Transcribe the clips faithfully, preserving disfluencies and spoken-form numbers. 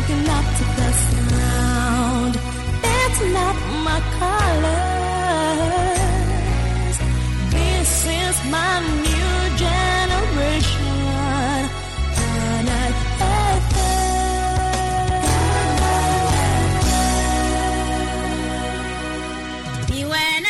waking up to the sound. It's not my colors. This is my new generation. And I hate it. When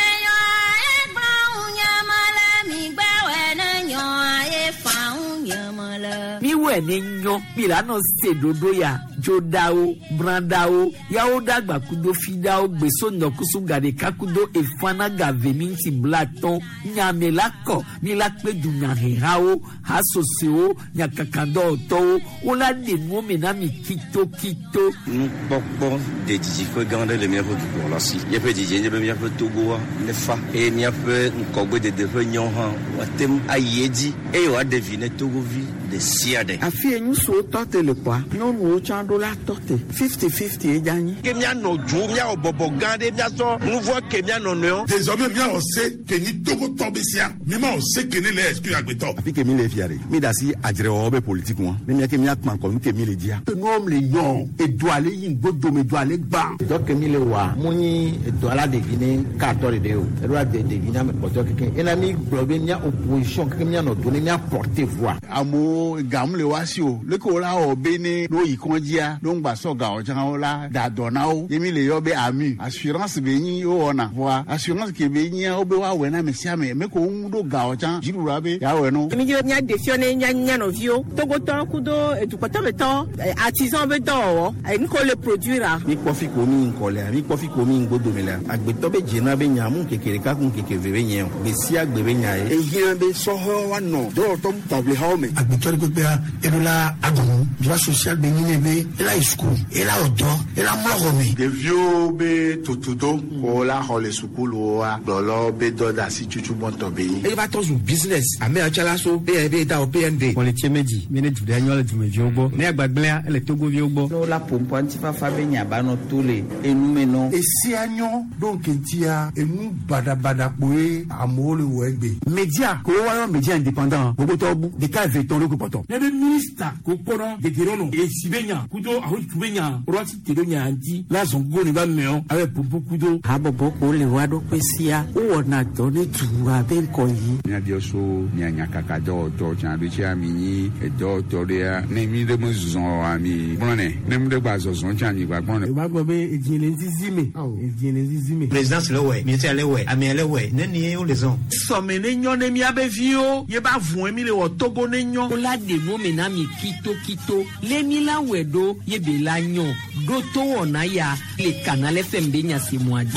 mi wene nyo milano sedodo ya jodao brandao yao dagba kudo fidao beso nokusu gade kakudo efana gave minti blaton nyamelako milakpe dunya hehao hasoseo nyakakando to ola de no menami kito kito pokpo de dijiko gande le miapo pour la si ye pe dijie ye pe miapo togo le fa e miapo nkogbe de de nyon ha watem ayedi e yo deviner togo vi de siade afi enyu so tote le kwa no no chando la tote fifty fifty e jani ke mia no ju mia obobo gande mia so nouveau ke mia no no désormais mia on sait que ni togo tobesia mi ma on sait que ne le excuse agbeto afi ke mi le fiare mi da si ajere obe politique won mi mia ke mia kman ko mi ke mi le dia que nom le yon e do ale yin godo me do ale gba do ke mi le wa muni do ala de vini carton de o e do de de vini am poto ke ena mi globe nya opposition ke mia no do ni mia porter voix amo gam le wasio le ko la obe ni no ikonjia no ngba so ga o jan o la da dona o yemi le yo be ami assurance be yin o ona voix assurance ke be yin o be wa we na me sia me me ko ndo ga o jan jiru ra be ya we no mi je nya defione nya nya no vio togo to kudo e du kota meto artisan be do o e nko le produire mi kofi ko mi nko le mi kofi ko mi ngodo me la agbeto be jena be nya mu kekere ka kun kekere be yen be si agbe be nya e yin be so ho wa no do to table ha o me agbeto ko be e la agon droit social be ni be e la school e la odo e la mo mi de vieux be totudo ko la hole school o a dolo be do da si chuchu bonto be e va to business ame achala so be be da o P N D on le tiemeji mene du daniel du meji ogbo ne agbagblea ele togo vi ogbo no la pompo antifa fa be nya ba no tole enu me no e si anyo donc ntia enu bada bada poe amole wegbe media ko wa yo media indépendant gogo to bu de ka veton le ko poto ne be minister ko kono de gerono e sibenya kudo aho tubenya roti tedonya anti la zongo ni ba meo ave pompo kudo abobo ko le wa do pesia o na to ne tuwa be ko yi nya dio so nya nya kaka do to chan be cha mi ni e do to de a ne mi de mo zon ami brone ne mi de gba zon chan ni gba brone e ba go be ejile nzizime ejile nzizime présidence le we ministère le we ami le we ne ni o les on so me ne nyon ne mi abe vio ye ba vun mi le wo togo ne nyon ola de no menami kito kito le mi la wedo ye be la nyon do to wona ya le canal F M be nya se moadi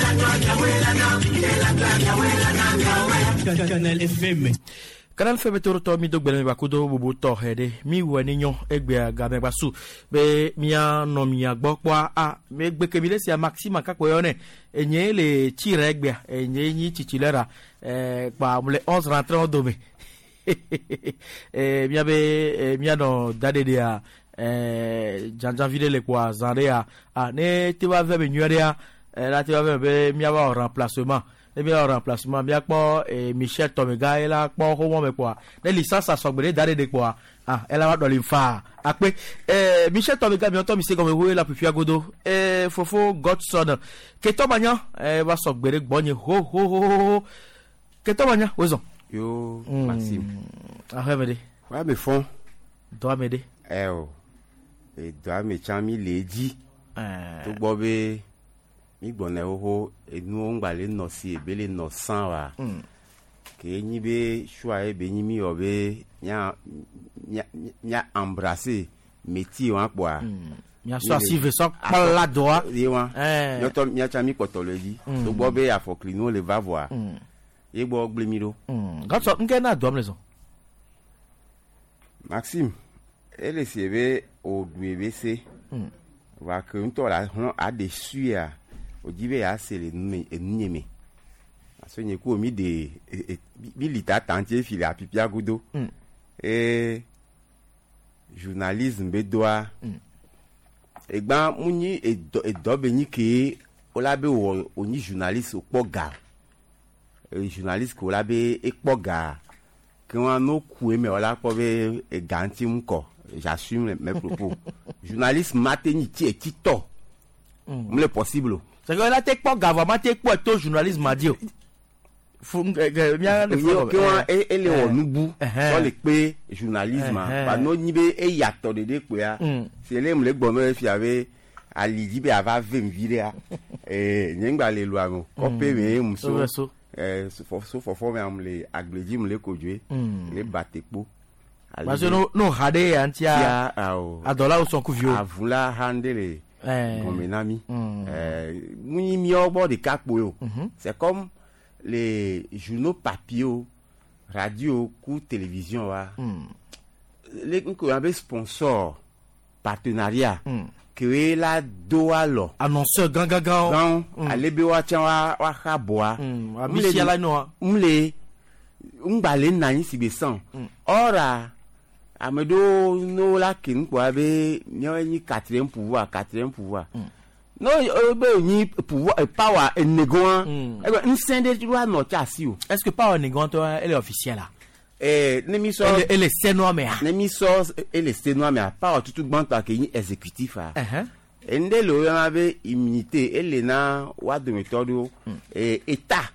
canal F M Canal F M to to mi dogbele mi bakudo bubu to hede mi woni nyon egbe aga me basu be mi an no mi agbo pa a me gbe ke mi le si a maxima kapo yo ne enye le tire egbe enye yin titulaire eh pa le onze rentré on dome eh mi abe mi ano dade dia eh janja vide le kwa zarea a ne ti va ve nyere a la ti va ve mi ava remplacement et bien remplacement bien quoi et Michel Tomega et là quoi comment mais quoi les licences à sogbere dare de quoi ah elle a dans l'infa après eh Michel Tomega bien to mi se comme vous la pupia godo eh fofo Godson que tomanya eh va sogbere gbonye ho ho ho que tomanya ozo yo Maxime ah remede wa me fond doit m'aider eh oh et doit me chami leji eh to gbobe mi gbone ho enu ngbale no si ebele no san wa ke nyi be choix e be nyi mi obe nya nya embrasser métier wa kwa nya so asive so pala doa ye wa eh to nya cha mi potology to gbo be afoklino le va voir ye gbo gble mi do gato nke na do amlezo Maxime ele si ebe o duebese wa ke nto la a déçu ya ojibe ya sele nunyeme asonye ko mi de bilita tantie fili apipia gudo eh journalisme be doa egba munyi edo benyi ke olabe wo oni journaliste opoga e journaliste ko labe epoga ke wan no ku e me ola po be e ganti mko j'assume mes propos. Journaliste mateni ti et tito. Mm. Le possible. C'est que là t'es pas gouvernement t'es quoi ton journaliste m'a dit. Faut bien le faut que on et et le nubu sur le pe journalisme ba no ni be e yato de de ko ya. C'est les me le bonno fi avait alidi be ava vingt vire eh nyengba le loi mo. Ko pe me muso. Eh so so for for me am le agbleji me le kodwe le batepo. Parce que no no hade antia adola o son kuvio. Avula handele. Mon ami. Euh muni mi obo de kakpo yo. C'est comme les journaux papier, radio, ou télévision wa. Les ko avait sponsor partenariat que la doalo annonceur gang gang gang alebe wa chan wa wa khaboa amisi ala no mle umbale nani sibesan ora amedo no la kin ko abe nyo ni quatrième pouvoir quatrième pouvoir no obe ni pouvoir power enegoan e nsende loi no chasi o. Est-ce que power enegoan to elle est officielle là? Eh nemi so elle est seno mais nemi so elle est seno mais power tout tout bantu akeni exécutif ah eh ende lo yabe immunité elle na wa de méthode eh état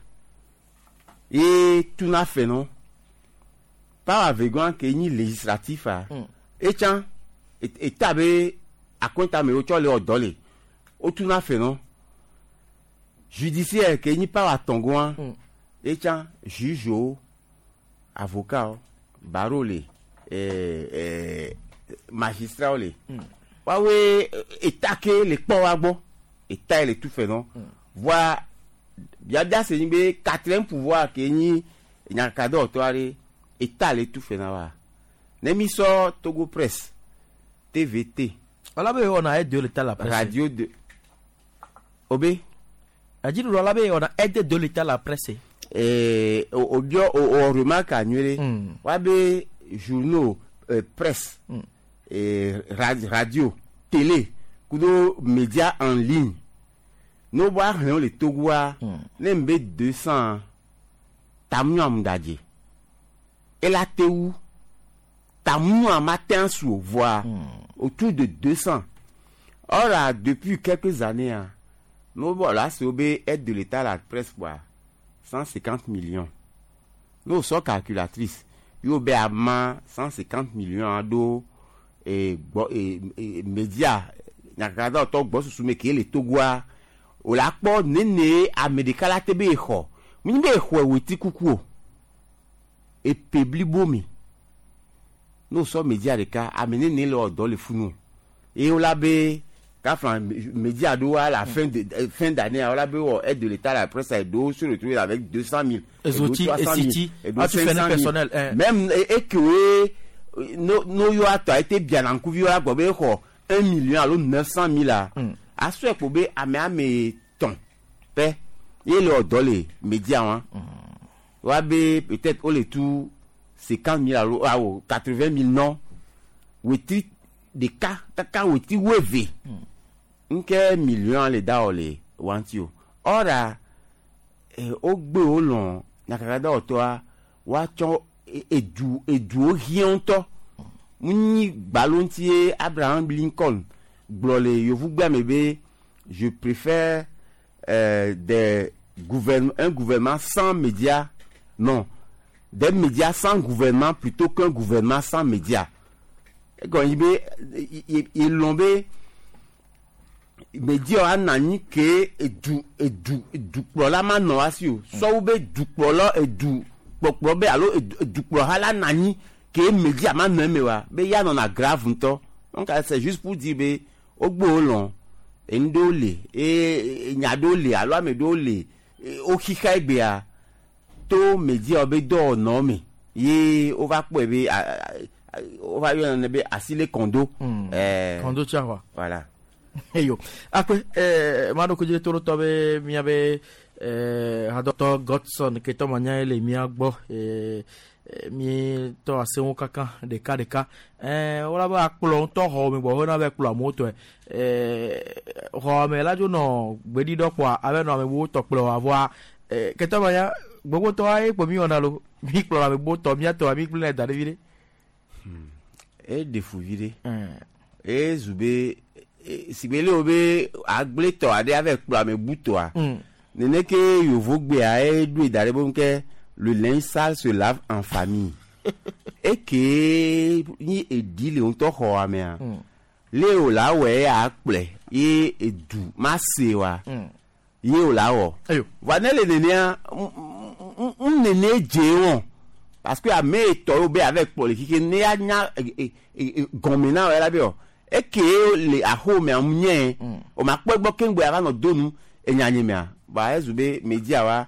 et tout na fait non pas avec un keni législatif ah et tiens état be akonta me o cho le odole o tout na fait non judiciaire keni pas atongo et tiens juge avocat barole eh eh magistrat le wa we état que les po wa gbo état le tout fait non voir bien bien c'est ni quatrième pouvoir que ni nyakado otoare état le tout fait na wa nemi so Togo Presse T V T ala be on a aide de l'état la presse radio de obé a dit on la be on a aide de l'état la presse eh au bio au remarque annuelle wa be journaux euh, presse mm. et radio télé kudo médias en ligne no ba rien le Togoa nembe deux cents tamnyam daje et la teu tamnyam matin sur voir autour de deux cents. Or depuis quelques années hein, no voilà c'est obé aide de l'état à la presse quoi cent cinquante millions. Nous sommes calculatrices. Yo be ama cent cinquante millions do et et médias nyakada to gbo susu me ke le Togoa o la po nene amedikala tebe ho. Mi be ho weti kuku et pebli bomi. Nous sommes médias de cas amener ne le dans le funu. Et on la be ka fran médias do à la fin de fin d'année on la be aide de l'état la presse et do se retrouver avec deux cent mille et outils et city ah tu fais personnel même et que no no yo a été bien en couvio la go be ho un million alors neuf cent mille là a so ko be ame ame ton pe et le dollar médias hein wa be peut-être au le tout cinquante mille alors quatre-vingt mille non weti des cas kaka weti weve nke million le da ole wantio ora e ogbe olon nakada otoa wa cho edu edu ohionto muni balontier Abraham Lincoln glole yovu gba mebe je préfère euh, des gouvernements un gouvernement sans médias non des médias sans gouvernement plutôt qu'un gouvernement sans médias quand il il il lombe média anani ke edu edu edu plola ma no asio so ube du plola edu pokpo be alo edu plola nani ke média ma no mewa be ya no na grave nto donc c'est juste pour dire be ogbo olon endole e nyadole alo amedole o kika igbe a to média obe do no me ye o va po be o va yo na be asile kondo eh kondo tiawa voilà. Eyo après eh mano ko jere toro tobe miabe eh ha docteur Godson ke to manya ele mi agbo eh mi to aseun kankan de ka de ka eh ora ba akplo to ho mi bo na be kplo moto eh ho me la jo no gbedi dopo ave no me wo to kplo avoir eh ke to manya gbogbo to ai po mi ona lo mi kplo me bo to mi ato mi kplo na da vile e defuvire e zube sibele obe agbleto ade avec pla me butoa nene ke yovo gbe a e du idare bon ke le linge sale se lave en famille et que ni edile on to ho amea le o la we a ple e edu masewa ye o la wo vanele nene un nene jeon parce que a me to obe avec pole ki ne anya gomina e la bi o et que les aho me amnye o ma pe gbo kengbe ara no donu enyanye me a ba ezube media wa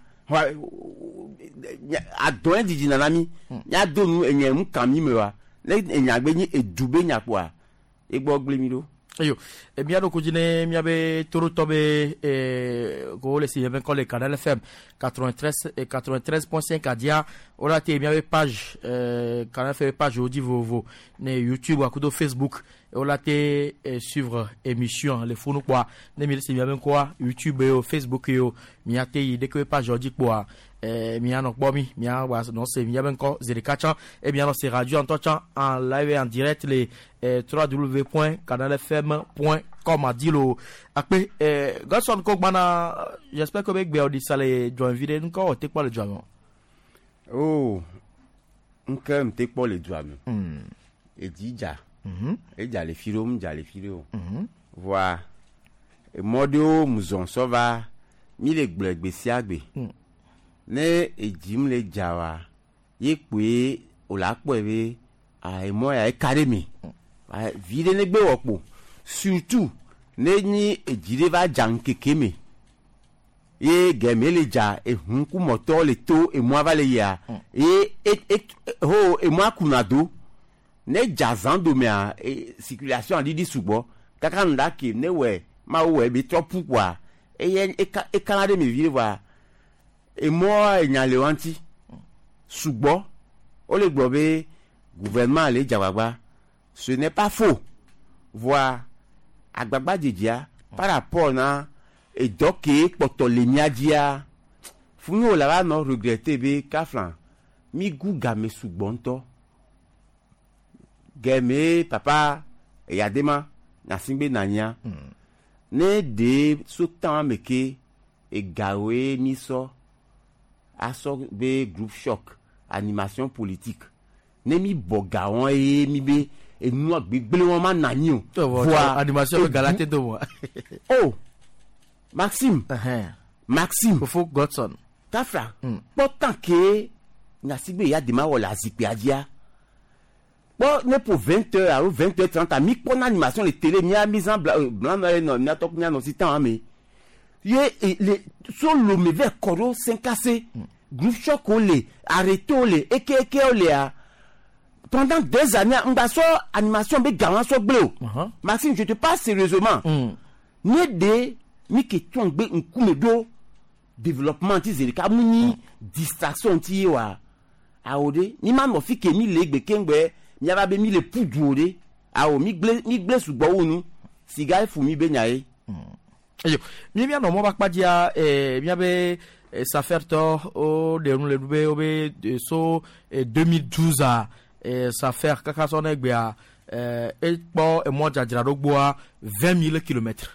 adon didi nanami nya donu enyem kami me wa le enyagbe ni edube nyapo a egbo gblemido ayo e mi ado kujine mi abe toro tobe e go le si ben colle canal F M quatre-vingt-treize et quatre-vingt-treize point cinq adia ora te mi abe page euh canal F M page odi vovo ne YouTube akudo Facebook ora te suivre émission les funu quoi ne mi si mi abe quoi YouTube et Facebook yo mi ate de que page odi quoi eh mi anok bomi mi a wa no se mi abe ko zerikacha et bien no c'est radio en touchant en live et en direct les w w w point canal f m point com a dit lo après eh Godson Kogbana j'espère que bec be odi sale join vidéo nko te quoi le join oh nka me te quoi le join hmm et dija mhm et ja le firo m ja le firo mhm voilà et modo muzon sova mi le gbe gbe si agbe ne ejim le jawa ye pe o la po ebe ai mo ya academy vide ne gbe wopo surtout ne ni ejire va jankekeme e gemele ja e hunku moto le to e mo va le ya e e ho e mo kunado ne jazando me a circulation a didi subo kaka nda ke ne we ma we bi trop kwa e e kanade me vire va et moi il y a le anti subo o le gbobe gouvernement le jawagba ce n'est pas faux voir agbagba jejia par rapport na et donc poto le niadia funu o la no regretter be kaflan mi gu game subo nto game papa e yadema na singbe nanya ne de sotan meke e gawe ni so aso be group shock animation politique ne mi bogaon e mi be e nu agbegbele won ma nani o voir animation galate do moi oh Maxime uh-huh. Maxime Fofo Godson tafra mm. Pourtant que na sigbe ya de ma wala zipe adia bon ne pour vingt heures ou vingt heures trente mi pour animation les télé mi a mise en blanc blanc non mi a top mi a non si temps mais ye les sur le mauvais coro cinq cassé groupe choc olé arrêté olé eke eke olé a pendant deux années on va sur animation be garan so bleu Maxime je te parle sérieusement ne de mi ke tombe un kumedo développement ti zerika muni distraction ti wa aode ni ma no fi ke mi legbe kengbe mi aba be mi le poudre awo mi gle mi gle sugbo wonu siga fu mi be nyae ayo mi mi no mo ba padia eh mi abe ça faire tort au de nous le dube obe so deux mille douze a ça faire kaka son egbe a eh e po e mo jajira dogbo a vingt mille kilomètres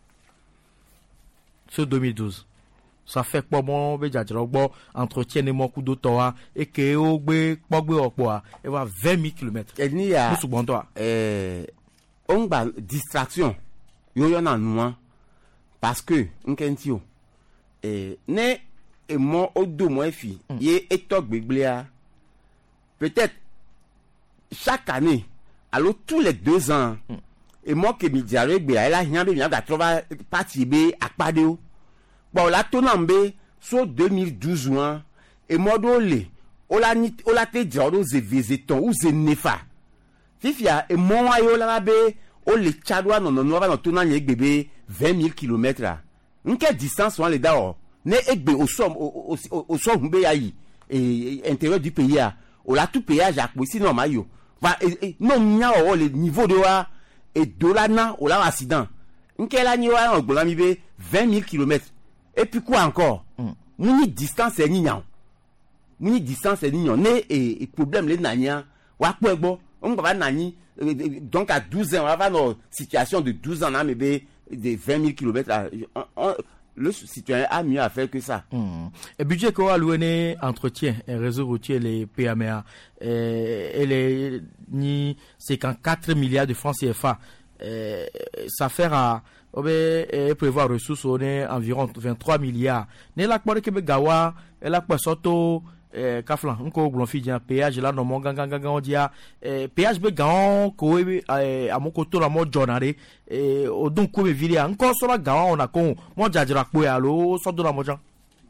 sur deux mille douze ça fait po mo be jajira dogbo entretien ne mo ku do to a e ke o gbe po gbe opo a e wa vingt mille kilomètres e ni ya musu bon to a eh on ba distraction yo yo na nu parce que nkentio et ne et moi au deux mois fi y et tok gbegblea peut-être chaque année alors tous les deux ans et moi que mi diare gbe la hian be mi ga trova parti be akpade o bon la tonambe so deux mille douze one et moi do le o la ni o la te joro ze visiton ou ze nefa fifia et moi yo la be o le chadwa non non va no tonanye gbebe vingt mille kilomètres nke distance wan le da o ne egbe au som au au som be yayi et intérieur du pays a o la tout péage a posi non mayo va non nya o le niveau de wa et dolana o la accident nke la ni wa on gbola mi be vingt mille kilomètres et puis quoi encore muni distance e niyan muni distance e niyan ne et problème le nanya wa po egbo on va nani donc à douze ans on va avoir une situation de douze ans mais de vingt mille kilomètres le citoyen a mieux à faire que ça. Mmh. Et budget qu'on a alloué entretien et réseau routier les P M A et les ni cinquante-quatre milliards de francs C F A. Euh, ça fait à et prévoir ressources on est environ vingt-trois milliards. Ne la quoi que gawa et la quoi soto eh kaflan nko glonfi dia péage là no mon ganga ganga on dia eh péage be gaon ko e amoko to la mo jonare eh odun ko be vili nko so la gaon on a ko mo jajira po ya lo so do la mo jan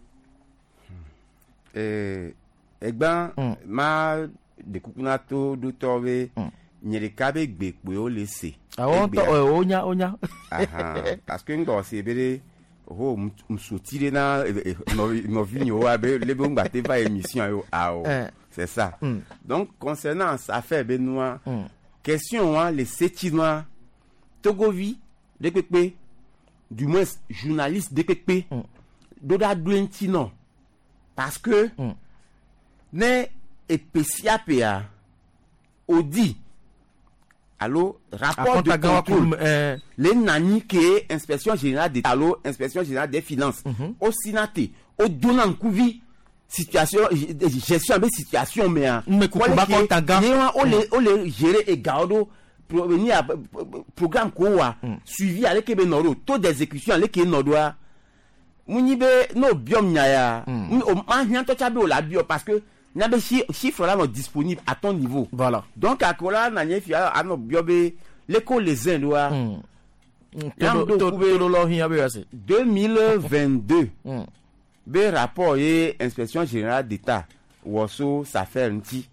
eh egban ma de kukuna to do towe nyere kabe gbe pe o le se ah on to onya onya aha parce que ngo se bere oh m'soutire na no vigno abe le bon batte va émission yo ao c'est ça mm. Donc concernant ça fait benoît mm. question hein les sétinois togovi de pepe du moins journaliste de pepe mm. doda douentino parce que mm. ne epesia pa odi allo rapport de contrôle euh... les nani que inspection générale d'État allo inspection générale des finances mm-hmm. Au sénaté au donnant couvi situation gestion de situation mais mais ko ba ko tanga on les on les gérer et gardo provenir à programme quoi suivi avec ke benoro taux d'exécution avec ke nodoa munibe no biom nyaya o ma nyanto chabe o la bio parce que n'a pas chiffre là non disponible à ton niveau. Voilà. Donc à quoi n'a n'y a à nos biobe l'école les Indois. deux mille vingt-deux. B rapport et inspection générale d'État. Woso ça fait un petit.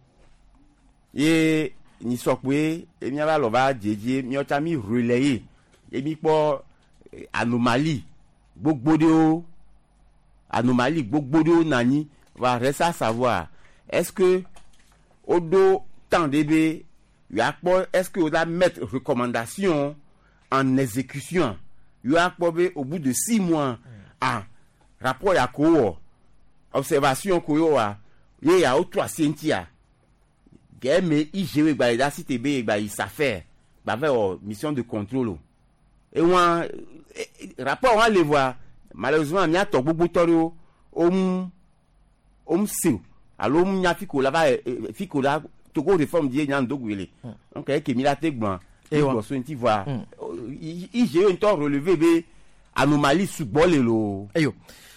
Et ni sokwe et mi va lova dédié mi otami relayer et mi po anomalie. Gbogbodo anomalie gbogbodo nani va rester à savoir. Est-ce que au dos temps de b est-ce que on va mettre recommandation en exécution il a au bout de six mois à rapport à quoi observation quoi il y a autre trois sentia game il gère ba la cité b ba il s'affaire ba faire mission de contrôle et moi rapport on va les voir malheureusement il y a tout beaucoup de om om seu alors on y a fiko là va fiko là togo réforme die nyan dogwele donc e ke milate gban e wo so nti voir i j'ai un temps relevé be anomalie subole lo eyo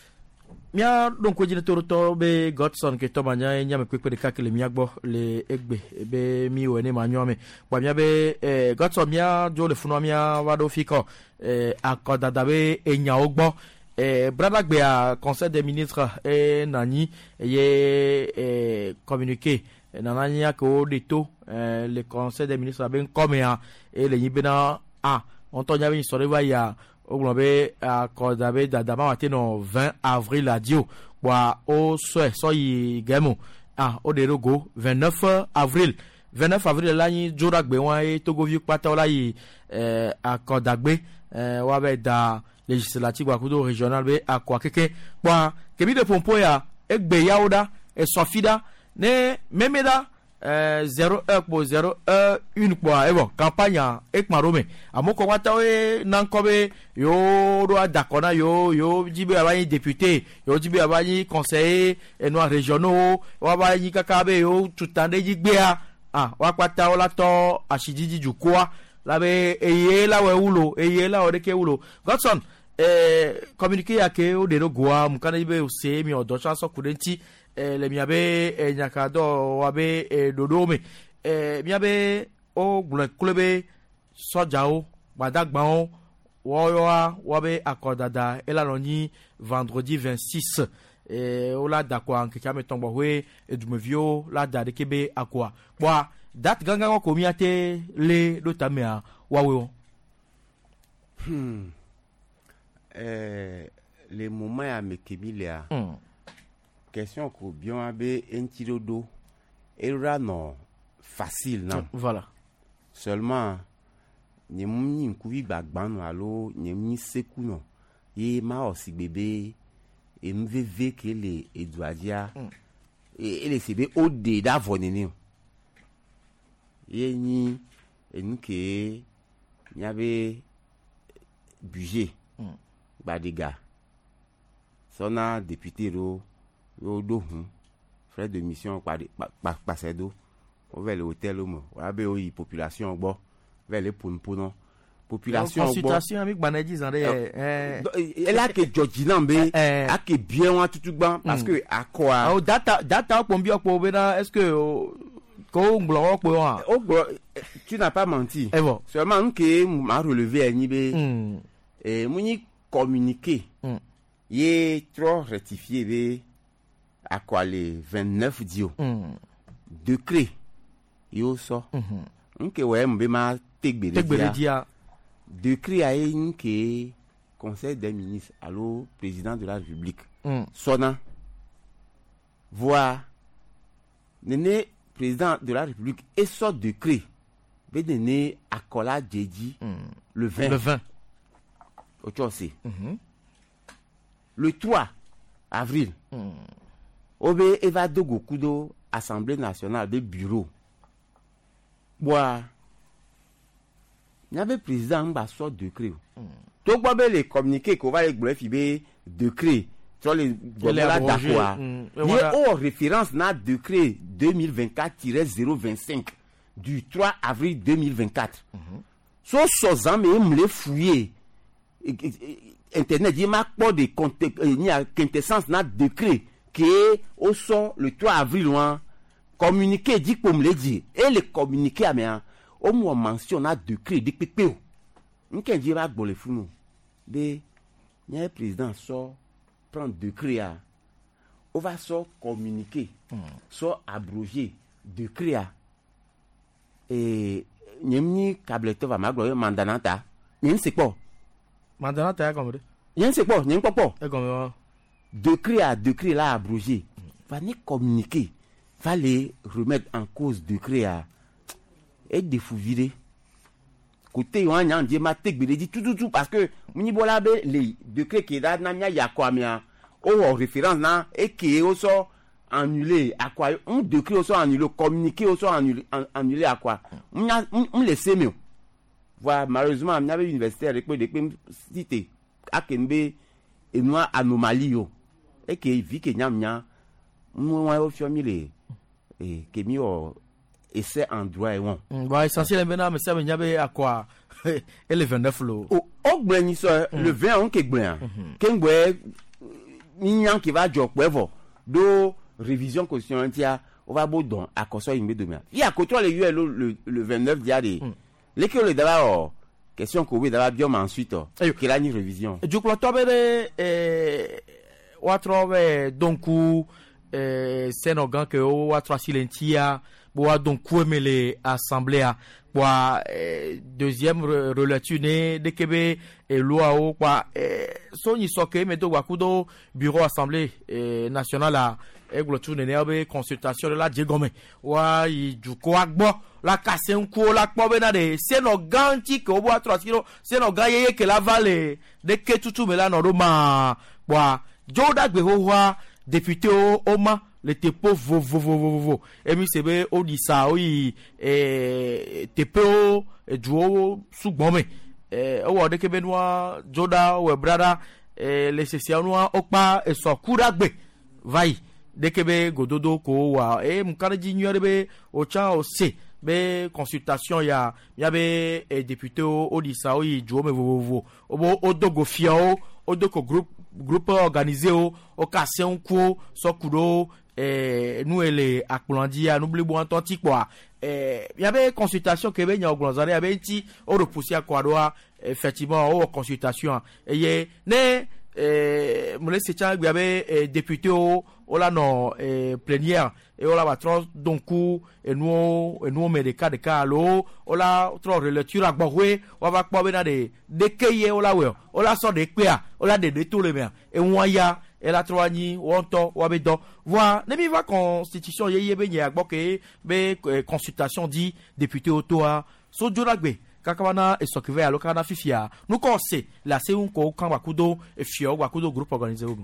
mia donc ko jine toro to be Godson ke to manya nyame kwekwe de kakele miagbo le egbe be mi wene manyome wa mia be eh, Godson mia jo le funo mia wado fiko eh, akodada be enya ogbo Eh, Bradagbe à conseil des ministres et nani et eh, communiqué nani a ko deto eh, le conseil des ministres a ben comme et le yibena ah on t'en y avait une soirée va ya au globe à Kodabe d'Adama matin no vingt avril à Dio wa au souhait so y gamo ah au derogo vingt-neuf avril vingt-neuf avril là ni Joragbe wa et Togo vieux pata là y eh, à Kodagbe eh, wa be da législative akudo régional be akwa keke kwa kebi de pompo ya egbe yaoda e sofida ne memeda euh zéro un pour zéro un une kwa ebo campagne ekmarome amoko wata we nankobe yo do adakona yo yo jibe abani député yo jibe abani conseiller et no régionaux wa abani kakabe yo tutande jigbea ah wa kwata ola to ashijiji jukwa labe eye la we ulo eye la odeke ulo Godson eh communiquer ake o de no goa mukana ibe o se mi odo chanso kudenti eh le miabe eh nyakado wabe eh dodome eh miabe o glebe sojao badagba o woyoa wabe akodada elaloni vendredi vingt-six eh o la dakwa nke kame tombo we edumevio la dade kebe akwa kwa date ganga ko miate le do tamea wawe hmm Euh, les moments à Mekebilia, mm. question que bien abe entirodo, era non facile non. Voilà. Seulement, n'y muni nkuvi bagban alo n'y muni seku non. Et ma aussi bébé et m'veve que les edouadia et les cb au de d'avonene. ye ni enu ke nyabe budget badiga sona député ro yo do hun frais de mission pa pa passer do o vers l'hôtel mo wa be o yi population gbo vers les ponpono population gbo consultation avec baneji zande eh elle a que Georgina be a que bien wa tutugban parce que akwa o data data ko mbi opo be na est-ce que ko nglo opo wa o tu n'as pas menti eh bon seulement que m'a relevé ni be et muni communiquer yé trop rectifié be à quoi les vingt-neuf dio décret yo so nke we mbe ma tegbere dia décret a nke conseil des ministres allo président de la République sona voir nene président de la République et sort décret be nene akola jeji le vingt le vingt au Tchosé le trois avril obe eva dogo kudo Assemblée nationale de bureau bois n'avait président ba sort décret to gbo be le communiquer ko va le bref be décret sur les la d'accord il au référence na décret deux mille vingt-quatre tiret zéro vingt-cinq du trois avril deux mille vingt-quatre so so zame me fouiller internet il m'a pas de contexte ni a quintessence na décret qui est au son le trois avril loin communiqué dit pour me le dire et le communiqué à moi au moins mention na décret dit pépé n'qu'un dit va le fou de ni un président sort prendre décret à on va sort communiquer sort abroger décret à et ni câble va ma gloire mandanata ni c'est quoi mandanata comme ni c'est quoi ni pas pas comme décret à décret là abrogé va ni communiquer va les remettre en cause décret à et de fou virer côté on a dit ma tek dit tout tout tout parce que muni bola be les décret qui da na nya ya kwa mia au référence na et qui au so annulé à quoi un décret au so annulé communiqué au so annulé annulé à quoi on on laisser mieux voilà malheureusement on avait universitaire avec des cité à Kembe et nous anomalie yo et que vi que nyam nya moi au famille et que mi o essai en droit et on bah essentiel maintenant mais ça me nyabe à quoi et le vingt-neuf lo o o gbeni so le vingt on ke gben ken gbe nyan qui va job pour do révision constitutionnelle on va bo don akoso yimbe demain il y a contrôle le le le vingt-neuf dia de les que le d'abord question ko we d'abord bien ensuite que la ni révision du coup to be eh wa trove donc eh senogan que o wa trois silentia bo donc emele assemblée kwa deuxième relecture ne de kebe et loi o kwa so ni soke meto kwa kudo bureau assemblée nationale a eglotu ne ne consultation de la djegome wa ju ko agbo la kase nku la po be na de senogan ti ko bo trois kilo senogan yeye ke la vale de ke tutu me la no do ma kwa joda gbe ho wa député o oma le tepo vo vo vo vo vo emi sebe odisa oyi eh tepo eduo sugbome eh owo de kebe noa joda we brada eh le sesia noa opa esokura gbe vai de kebe gododo ko wa e mkanji nyore be ocha o se be consultation ya ya be eh, député odisa oyi juo me vo vo vo obo odogo fiao odoko group groupe organisé au au casse un coup sokuro eh nous ele akplandi n'oublie bon tanti quoi eh il y avait consultation que ben ya oglonzare ya ben ti o repousser à quoi doit effectivement au consultation et né eh mo laisse tcha il y avait député au la non eh plénière et on la va trop donc et nous et nous met des cas de cas allo on la trop relecture à gbowe on va pas ben de de keye on la we on la sort de pea on la de de tout le bien et on ya et la trois ni wonto wa be do voir ne mi va constitution yeye be nya gbo ke be consultation dit député auto a so joragbe kakawana et s'occuper à lokana fifia nous conseil la c'est un ko kan wakudo e fio wakudo groupe organisé o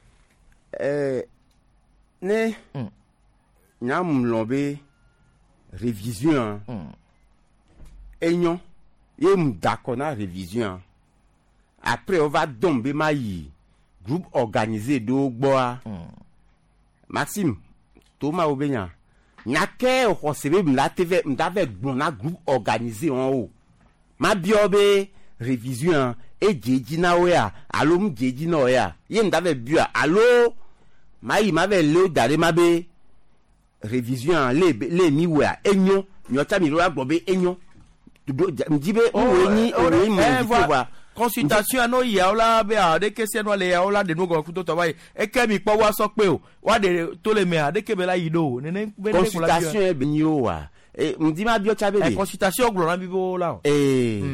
eh ne nyam lombe révision enyon ye m d'accord na révision après on va tomber maï groupe organisé do gboa Maxime Thomas Obenya nyake o sebe m la tv m dave gbon na groupe organisé en haut ma biobe révision e jeji na oya allo m jeji na oya ye m dave bua allo maï m'avait le dare mabe révision le le mi wa enyon nyota mi ro agbobe enyon mdibe oweni oweni mo consultation no ya ola be a de ke se no le ya ola de no go kuto to bayi e ke mi po wa so pe o wa de to le me a de ke be la yido ne ne consultation e bi ni o wa e mdi ma bi o cha be e consultation glo na bi bo la eh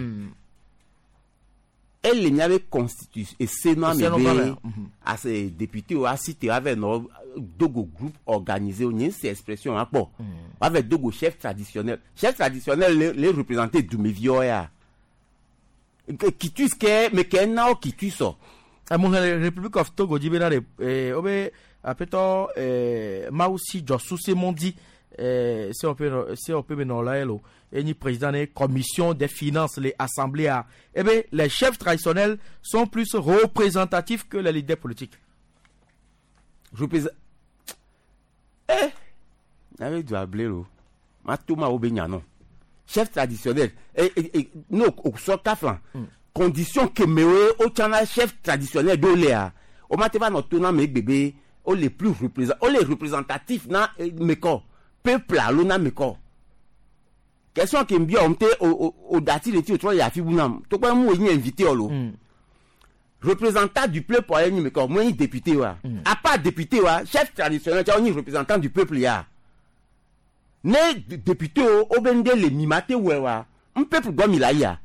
elle n'y avait constitution et c'est non mais à ces députés ou à citer avec nos dogo groupe organisé ou une expression à port avec dogo chef traditionnel chef traditionnel les, les représenter du mévioya qui tu ce mais qu'un non qui tu so à mon République of Togo dit bien eh obe apeto eh Mausi Josué Mondi eh c'est on peut c'est on peut maintenant là hello et ni président de commission des finances les assemblées à eh ben les chefs traditionnels sont plus représentatifs que les leaders politiques. Représent eh avec du ablero ma Thomas Obenya non chef traditionnel et, et, et no au sokaflan mm. condition que mewe au chana chef traditionnel do léa au mateva no tona me bébé au les plus représent au les représentatifs na meko peuple à l'ona meko question qui bien on au au dati le ti o ya fi bunam to pa mu yin invité olo représentant du peuple pour yin meko mo yin député wa a pas député wa chef traditionnel tu yin représentant du peuple ya ne député o bende le mimate wewa un peuple do mi la ya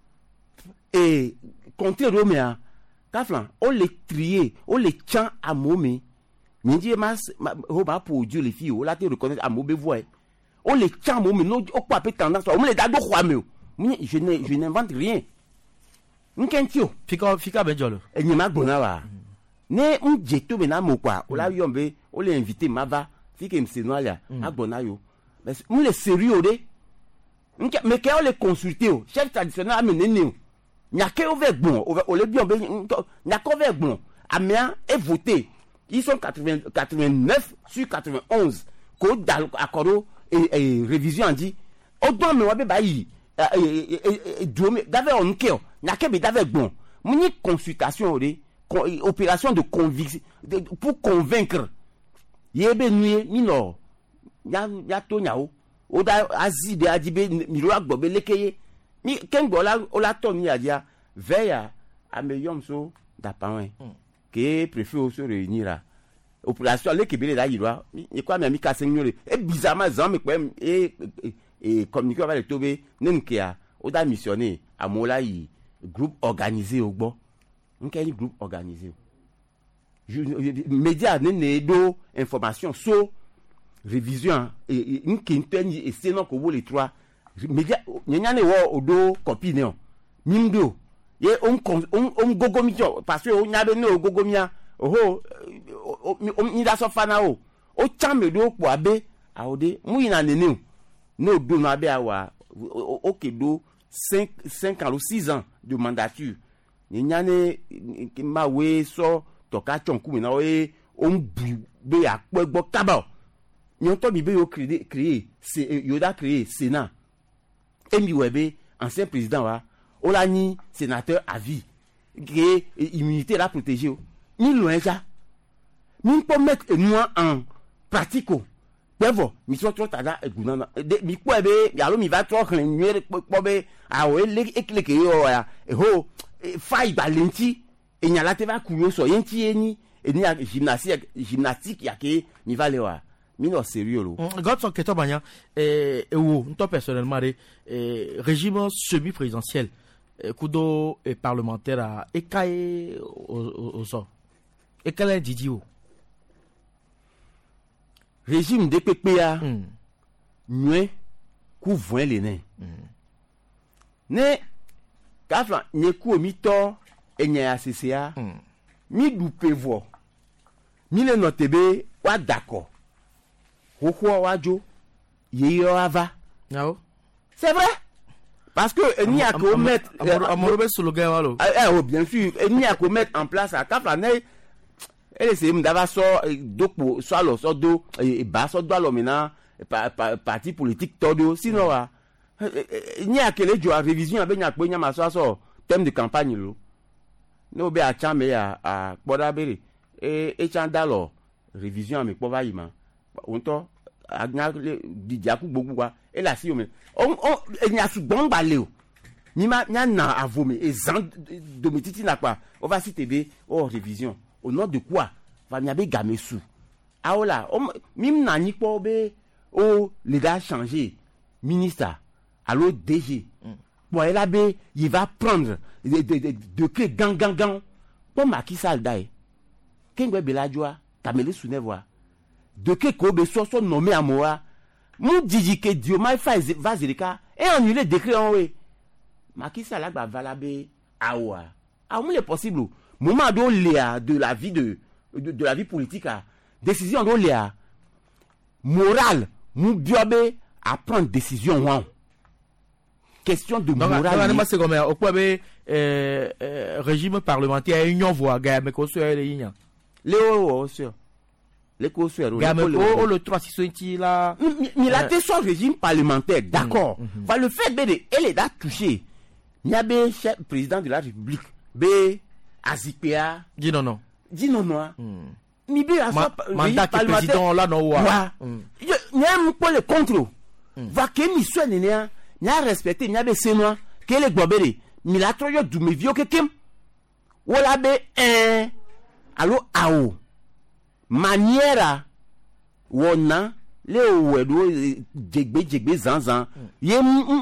et contre romea kaflan o le trier o le chan à momé ni mas o ba pour Dieu les filles o la te reconnaître à mobé voix o le chan momé no o pas peut tendance o me le da do kwa me je ne je n'invente rien nkentio fika fika bejolo e ni ma gbona wa ne un jeto be na mo kwa o la yombe o le inviter mava fika msenoalia agbona yo mais mu le sérieux de mais que on les consulter o chef traditionnel amenene nyake over bon o le bien nyake over bon amia et voté ils sont quatre-vingts quatre-vingt-neuf sur quatre-vingt-onze ko dal accord et révision dit o don me wa be bayi e dome d'avait on keo nyake be d'avait bon muni consultation de opération de conviction pour convaincre yebe nuye minor ya ya to nyao o da azi de adibe miro agbobe lekeye mi kengo la o la to ni adia veya ameyom so da pawen ke préfet o se réunira opération le kebele da yirwa ni kwa mi ka senyore e bizarrement zan mi kwem e e communiquer avec le tobe nenkia o da missionner amola yi groupe organisé o gbo nke ni groupe organisé média ne ne do information so révision et une quintaine et c'est non que vous les trois média nyanyane wo odo copie ne nimdo ye on on on gogomio parce que on nyabe no gogomia oho ni da so fana o o chambe do po abe aode mu ina nene no do na be awa o kedo cinq cinq ans ou six ans de mandature nyanyane ma we so toka chonku mi na o on bu be apegbo kaba ni on to mi be yo créer créer c'est yoda créer sénat Emi Webe ancien président wa olani sénateur à vie qui immunité la protéger ni loin ça ni peut mettre nous en pratique bevo mi so trop tada egunana mi ko ebe ya lo mi va trop kan nyer po be a o le ekleke yo ya e ho fai balenti e nya la te va kuyo so yenti eni e ni gymnastique gymnastique ya ke mi va le wa mi no sérieux lo Godson Ketobanya et ou toi personnellement eh régime semi-présidentiel kudo et parlementaire à ekaye au so ekale didio régime de P P A nué ku voin les nains ne kafla ne ku mi to enya C C A mi du pevo mi le notebe wa d'accord Hokwa wajo yeyo ava. Ah, c'est vrai. Parce que il n'y a qu'à mettre amorobe slogan walo. Eh bien sûr, il n'y a qu'à mettre en place à Kaflane. Elle c'est m'dava so donc so alo so do e ba so do alo maintenant parti politique todo sinon il n'y a que les jours révision avec nya pe nya ma so so thème de campagne lo. No be a chame ya a bodabere e e chandalo révision me po bayima. Onto agna di jaku gbogbo wa e la si o me on on enya sugbon gbale o ni ma nya na avome ezan domititi na kwa on va citer be oh révision au nom de quoi va nya be gamesu aola mim na ni po be o le da changer ministre allo D G bon elle a be il va prendre de de de, de que gang gang gang pour Macky Sall dai kengwe beladjoa kamele sunevwa de que Kobe soit son nommé à moi, mon dit que Dieu m'a fait vazirika et annuler décret en oui. Macky Sall va valaber awa. Ah, mais c'est possible. Moment d'on léa de la vie de, de de la vie politique à décision d'on léa morale, mon biobe à prendre décision ouan. Question de morale. Non, c'est comme au quoi be régime parlementaire union voix gagne mais qu'on soit les unions. Léo sûr. Les causueurs oh le trois six là mais la té son régime parlementaire d'accord va le fait de elle est da touché il y a be chef président de la République B Azipea dis non non dis non non ni be à mandat président là non wa il y a un peu le contrôle va que mission nénéa il y a respecté il y a be senoa que les gbobere mi la troyo du me vieux que kem wala be un allo ao manière wona le wedo jegbe jegbe zanzan ye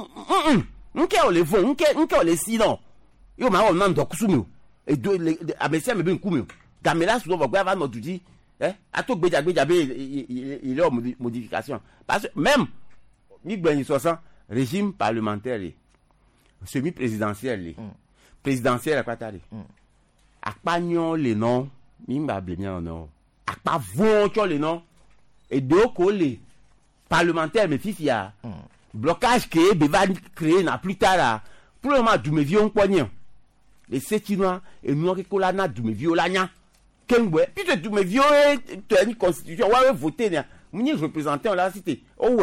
nke o le fon nke nke o le si non yo ma o na ndokusu mi e do abesia me be nku mi gamela so bo gba va no duji eh ato gbeja gbeja be il est modification parce que même mi gbenyi soixante régime parlementaire semi présidentiel présidentiel patari akpanyo le non mi mba blemia non pas voter les noms et deux collés parlementaires mais fifia mm. blocage créé va créer na plus tard pour le moment du me vieux poignant les sétinois et nous qui colla na du me vieux lanya kengwe puis tu me vieux tu as une constitution ouais voter là muni représentant la cité oh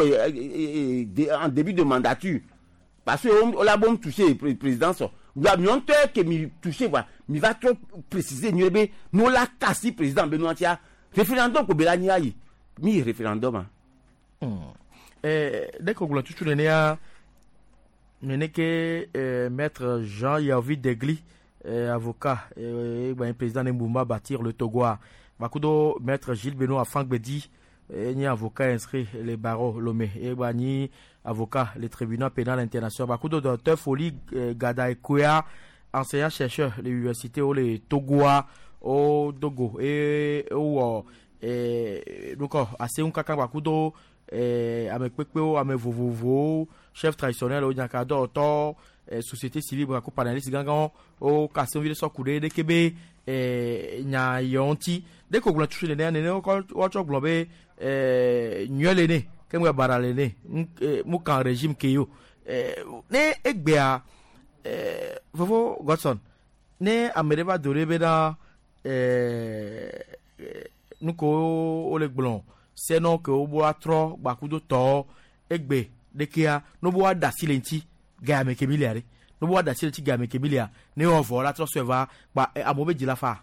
en début de mandature parce que on l'a bon touché président ça doit mieux que mi toucher voilà mi va trop préciser nous be nous la casser président Benoît Tia référendum ko belani ayi mi référendum eh dès que vous tout tout né a né que maître Jean Yavi Degli avocat et ben président Mbumba bâtir le Togo bakudo maître Gilles Benoît Fangbedi ni avocat inscrit les barreaux Lomé et bani avocat le tribunal pénal international bakudo docteur Foli Gada Ekoya enseignant chercheur de l'université au le Togoa au Dogo et au et donc assez un kaka bakudo et avec pepeo avec vovovo chef traditionnel au Nyakado auto société civile bako paneliste gangan au question ville so kude de kebe et nya yonti de ko gula toucher les né ko wacho globe eh nyelene kemwe baralene mu kan régime keyo ne egbea eh vovo Godson ne amereba dorebe da eh nuko ole gblon seno ke obo atro bakudo to egbe dekia no bo ada silenti ga me kemiliare no bo ada silenti ga me kemilia ne ovo la tro seva ba amobe jilafa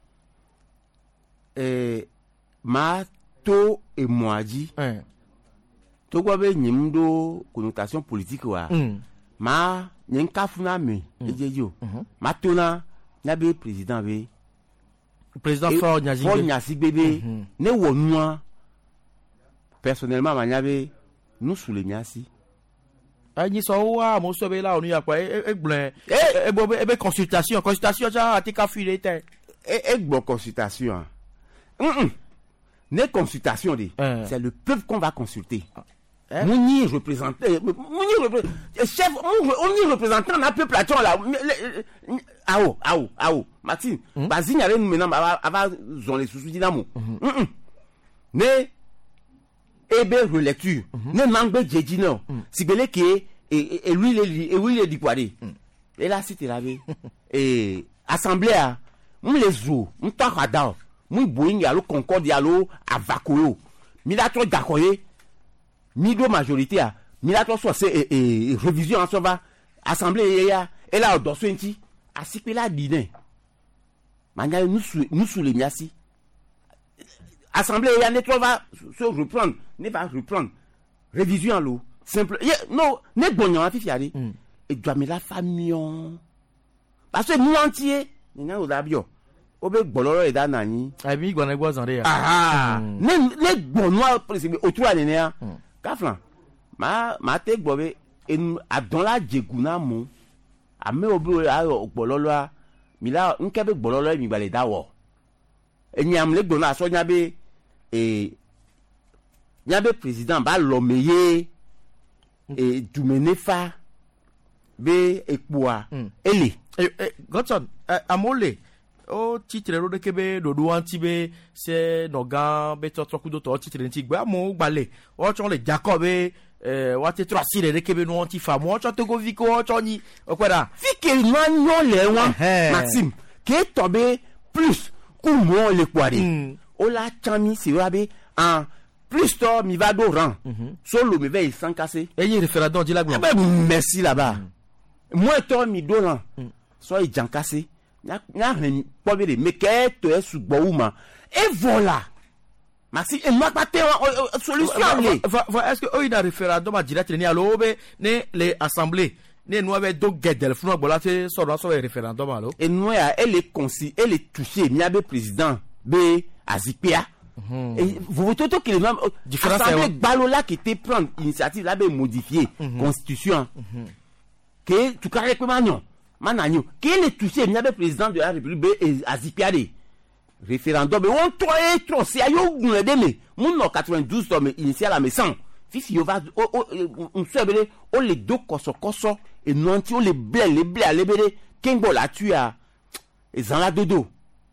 eh ma to e moaji eh to gwa be nyimdo connotation politique wa mm. ma nyenkafuna me mm. ejejo mm-hmm. ma tona na be président be président fort nyazi fort nyazi bébé mm-hmm. ne wonua personnellement ma nyabe nous sous les nyasi ani so wa mo so be la onu ya kwa e gblen e bo be consultation consultation ja atika filete e e gbo consultation mm ne consultation de euh. c'est le peuple qu'on va consulter hein? Mouni représenté mouni représentant chef mouni représentant na peuple là là awo awo awo Martin bazinya re nous maintenant ava zon les sous dinamo ne ebe relecture ne mangbe jeji no sibele ke e lui le e lui le dipoade et là c'était la vie et assemblée a m les zo m to kada m boing ya lo concorde ya lo avakoyo mi la to dakoye mi do majorité a mi la to so se e révision en so va assemblée ya et là do so enti asipe la dine manga nous nous sous les miasi assemblée ya ne to va se reprendre ne va reprendre révision lo simple non ne bonyo afifiari et doit me la famille parce que nous entier ni na o dabio obe gboloro e da nani abi gbona gbo zan re ah ne le gbonu presque autour ane ne kaflan ma ma te gbobe en adon la jeguna mo ame obi ayo gbololo a mi la nkebe gbololo mi bale dawo enyam le gbona so nyabe e nyabe président ba lo meye e dumenefa be ekpoa ele Godson amole o titre ro de kebe dodo anti be se nogan be to kudo to titre nti gba mo gbale o chon le jacob be eh wa te trois sire de kebe no anti fa mo cho to go viko o cho ni o kweda fike no no le won Maxime ke to be plus ku mo le kwade o la chami si wa be en plus to mi va do ran solo me ve sans casser et y référendum dit la gloire merci là-bas moi to mi do ran so i jankase na na pobere me ke to e sugbo uma et voilà Maxi et moi pas solution le est-ce que il a référendum à direct ni allo be ne les assemblées ne nous avait do gedel funu bola te so do so référendum allo et nous elle est consi elle est touchée mi abe président be azipia et vous voyez tout que les mêmes différence c'est balola qui était prendre initiative là be modifier constitution que tu carré comment non mananyo qui est touché mi abe président de la république be azipiade référendum be on trois et trois c'est ayo gun de me mon quatre-vingt-douze to me initial la maison fifi yo va on se bele o le do koso koso et non ti o le blé le blé le bele kengo la tu a et zan la dodo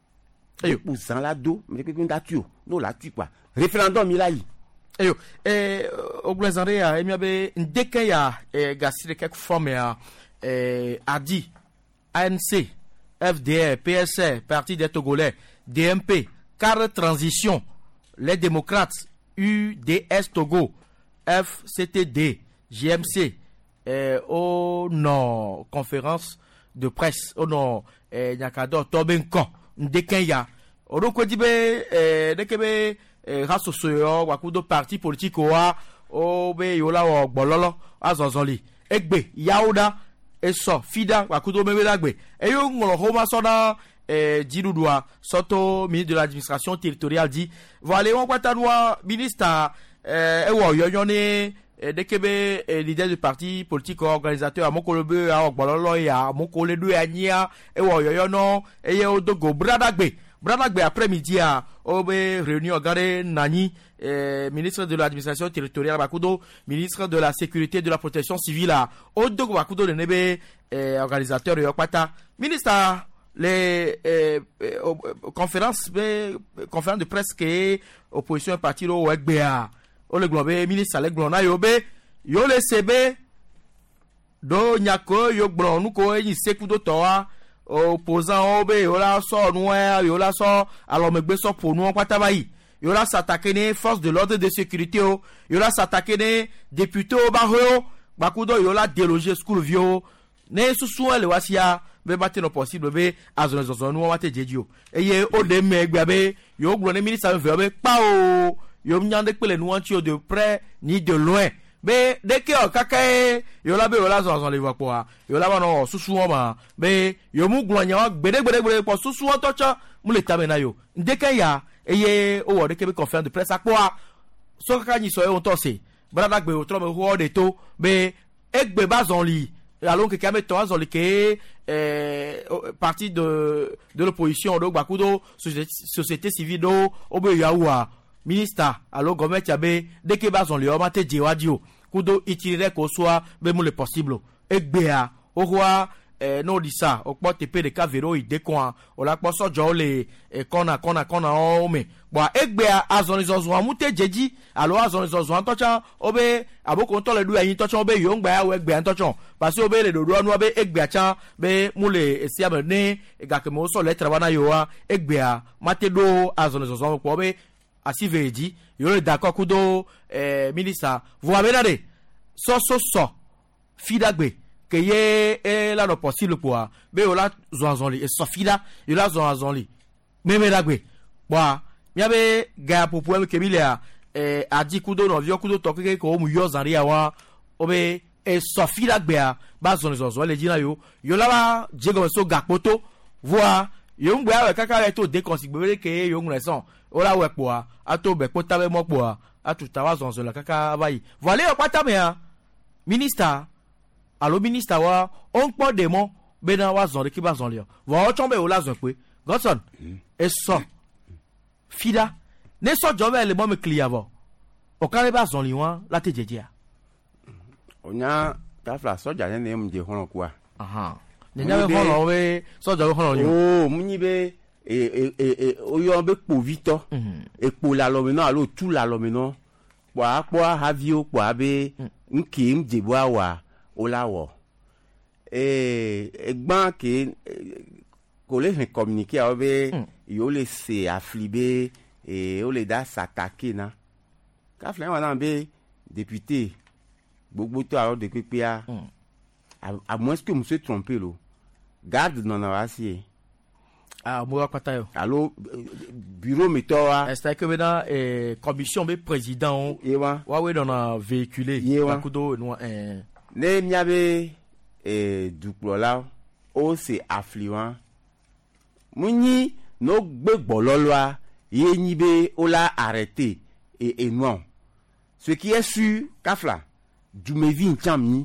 et pour zan la do mais que qu'on tu no la tu quoi référendum il a yi eyo eh oglezare ya emi abe ndeke ya gasire quelque forme ya eh adi A N C F D R P S R Parti des Togolais D M P Cadre Transition les démocrates U D S Togo F C T D J M C eh au non conférence de presse au non eh nyakado tobenko ndeke ya oroko dibe eh dekebe raso soyo wakudo parti politique wa obe yola wo gbololo azozoli egbe yaoda eso fida wakudo mebelagbe eyo ngolo homa soda eh dirudwa soto ministre de l'administration territoriale dit voilà on kwatanwa ministre eh ewo yoyo ni dekebe leader du parti politique organisateur amokolobe a gbololo ya mokoledo anya ewo yoyo no eye odogo bradagbe Bradagbe après-midi à Obe réunion Gare Nani, eh, ministre de l'administration territoriale Bakudo, ministre de la sécurité et de la protection civile à Odogo Bakudo de Nebe, eh, organisateur Yokpata, ministre les eh, eh, conférences eh, conférence de presse que opposition parti au Wegba, o le globe ministre le glona yobe, yo le sebe do nyako yo glonu ko yi sekudo toa opposant obe yola so noa yola so alors megbe so pour nous kwata bayi yola s'attaquer ne force de l'ordre de sécurité o yola s'attaquer ne député o ba ho bakudo yola déloger school vio ne susu ele wasia be bate no possible be azon zon no wate jedio eye o de megbe be yo glo ne ministre ve be pa o yo nyande pele no anti o de près ni de loin be deke o kakae yola be yola zon zon le wa po a yola ba no susu o ma be yo mu glonya wa gbede gbede gbede po susu o tocha mu le tabe na yo deke ya eye o wo deke be conférence de presse apo a so kaka ni so e on to se brada gbe o tro me ho de to be egbe ba zon li alors que kame to zon li ke eh parti de de l'opposition do bakudo société civile do obe yawa ministre alors gommet yabe deke ba zon li o mate jewadio kudo itirire ko soa be mu le possible egbe a o wa eh, no di sa o kpo te pe de ka vero ide kon o la kpo sojo le e kona kona kona o me bo egbe azon zozo amute jeji alo azon zozo antocha obe aboko nto le du ayin tocha obe yo ngba ya we egbe antocha parce obe le do do anu obe egbe acha be mule esi abe ne ga ke mo so le trabana yo wa egbe a mate do azon zozo ko obe asiveji yo le d'accord kudo eh ministre vous avez là so so so fidagbe que ye e la no possible pour be o la zonzonli e so fida yo la zonzonli meme dagbe bo mi abe ga popo e ke bilia eh adi kudo no vio kudo to ke ko mu yo zaria wa obe e so fidagbe a ba zon zonzon le jina yo yo la ba jego so gapoto voir yo ngbe awe kaka re to de consigbe ke yo ngre son o la we po a ato be po tabe mo po a atuta wa zonzon la kaka bayi voilà o pata me a ministre alo ministre wa on po de mo be na wa zon ki ba zon le wa o chombe o la zon pe godson e so fida ne so jobe le mo me clear bo o kare ba zon li wan la te jeje a onya ta fla soja ne m je hono kwa aha ne nya be hono we soja be hono yo oh munyi be e e e o yo be po vito e po la lo me no alo tu la lo me no kwa kwa havio kwa be nki m je bo awa o la wo eh egban ke ko le fin communiquer a be yo le se affliber et o le da s'attaquer na ka flen wana be député gbogbo to aro de pepe a à moins que monsieur tromper lo garde non avasi ah mo akata yo allo bureau metoa est que bena eh commission be président yewa wa we dans véhiculer akudo no eh ne miabe eh duklola o c'est affluent muni no gbegbololoa yenyi be o la arrêté et et non ce qui est sûr kafla Dumevi Nchami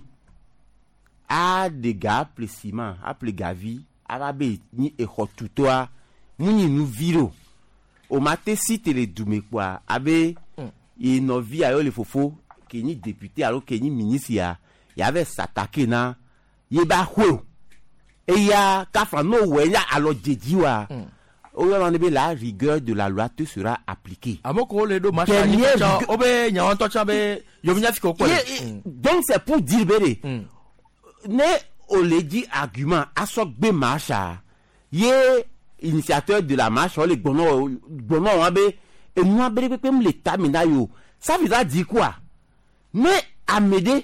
a des gars plesiment a plegavi arabe ni e hotutoa muni nu viro o mate site le dume kwa abe e no vi ayo le fofo ke ni député alors ke ni ministre ya ya avait s'attaquer na ye ba hwe e ya kafla no we ya alo jejiwa o yo na be la rigueur de la loi te sera appliquée amoko le do macha ni cha obe nya on to cha be yo nya fiko ko donc c'est pour dire bere ne o le dit argument aso gbe marcha ye initiateur de la marche o le gbono gbono wa be e nu abere pepe m le tamina yo ça veut dire quoi ne amede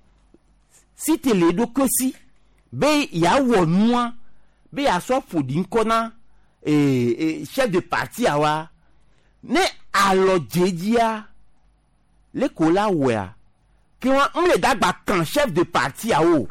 si te le do kosi be ya wo nua be ya so fodi nkona et, et chef de parti awa ne alo jejia le kola wea que on le dagba kan chef de parti awo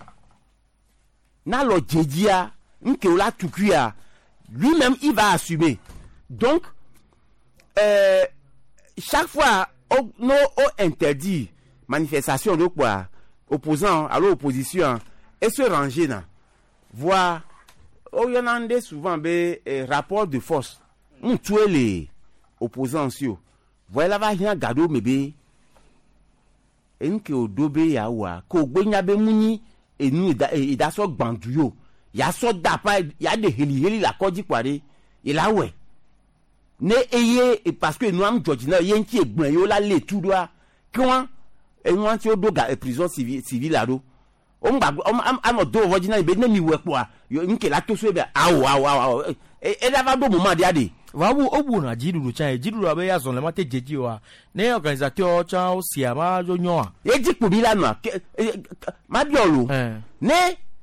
na lo jejia nke ola tukuya lui-même il va assumer donc euh, chaque fois on no on interdit manifestation de quoi opposant à l'opposition et se ranger na voir o yonande souvent be eh, rapport de force on tue les opposants yo voilà va rien gado mebe enke odobe ya wa ko gbenya be muni enu ida ida so gbandu yo ya so dapa ya de heli heli la koji kware ila we ne eye e parce que nous am George na ye nki egbon yo la le tudwa kiwan enu anti odoga e prison civil civil ado o mba am do original be ne mi we po a yo nke la to so be awo awo awo e e da va do moment dia de wabu obu na jiduru cha jiduru abe ya zon le mate jeji wa ne organisateur cha o si ama jo nyo a e ji pobi la no ma biolo ne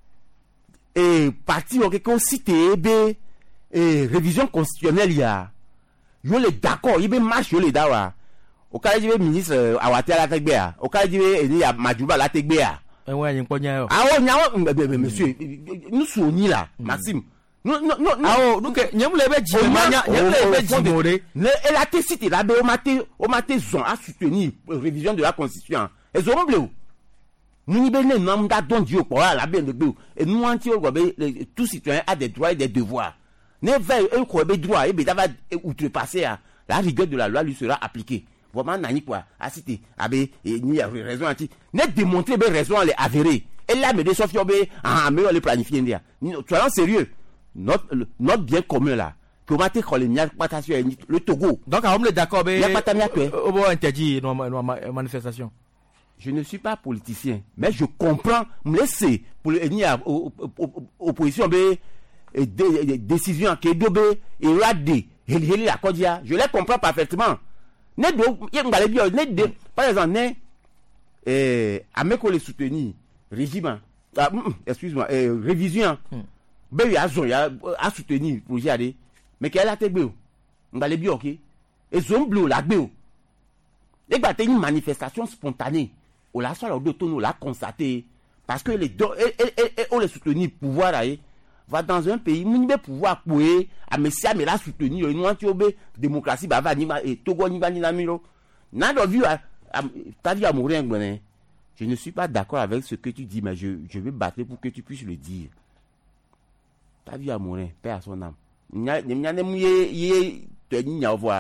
e parti o ke ko cité be e révision constitutionnelle ya yo le d'accord ibe marche yo le dawa o ka ji be ministre awate la tegbe a o ka ji be eni ya majuba la tegbe a enwe yin ponya yo awo nyawo monsieur nous soni là Maxime non non non awo donc nyamule be ji manya nyamule be ji more ne elle a été cité là be o maté o maté zon a soutenir révision de la constitution et zo mble nous be ne nom da don dio po la be ngbe et nous anti o be tout citoyen a des droits et des devoirs ne veille e ko be droit e be dava outrepasser la rigueur de la loi lui sera appliquée vraiment nani quoi a cité abe ni raison anti ne démontrer be raison les avérées et là me de Sofia be ah mais on les planifier ndia soyons sérieux notre notre bien commun là que on va te coller mia pas sur le Togo donc on est d'accord be il y a pas ta mia que on va interdire nos manifestations. Je ne suis pas politicien mais je comprends me laisser pour venir opposition be décision que dobe et radé heli la kodia je les comprends parfaitement ne do yengale bio ne de par exemple ne eh ameko les soutenir régime ah, excuse-moi eh, révision hmm. be ya zo ya a soutenir projet ade mais qu'elle a te gbe o ngale bio OK et zone bleu la gbe o e gba te une manifestation spontanée o la so la do to no la constater parce que les deux et, et, et, et on les soutenir pouvoir aille va dans un pays nous ne pouvoir pouer à messia mais la soutenir nous antiobe démocratie ba va ni et Togo ni ba ni na miro na do vu ta vie amoureuse ngone je ne suis pas d'accord avec ce que tu dis mais je je vais battre pour que tu puisses le dire ta vie amoureuse paix à son âme nya nya ne mu ye ye te nya voir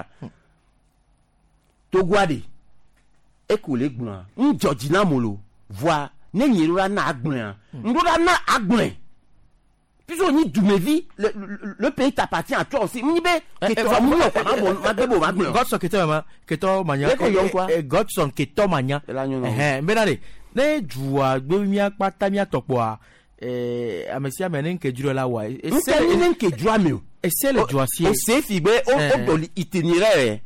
Togo ade écoulé gbon un jojina molo voir ne nyira na agbon ndura na agbon puis on dit Doumévi, le, le, le pays t'appartient à toi aussi. Mnibe, que toi mou ma debo ma gbe. Godson que toi que toi mania. Et Godson que toi mania. Eh benale. Ne joua gbe mi akpata mi atokwa. Eh amesia menen ke duro la wa. Et c'est menen ke duro me. Et c'est le joasier. O se fibe o o do itinéraire.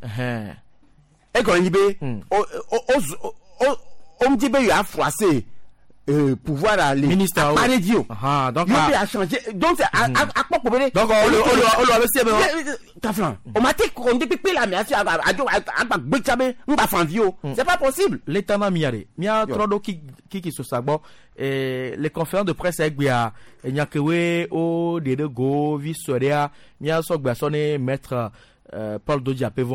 Eh. E ko nibe o o o o mdibe ya froissé. Euh, pouvoir aller ministre à radio ah donc il a changé donc à à quoi pour donc on le on le on le avait taflan on m'a dit qu'on dit pépé là mais à à à gbechabe on va faire vieux c'est pas possible l'état na miare mia trodo qui qui qui so sagbo et les conférences de presse avec bia nyakewe o de de go visoria mia so gba so ne maître Paul Dodji Apevon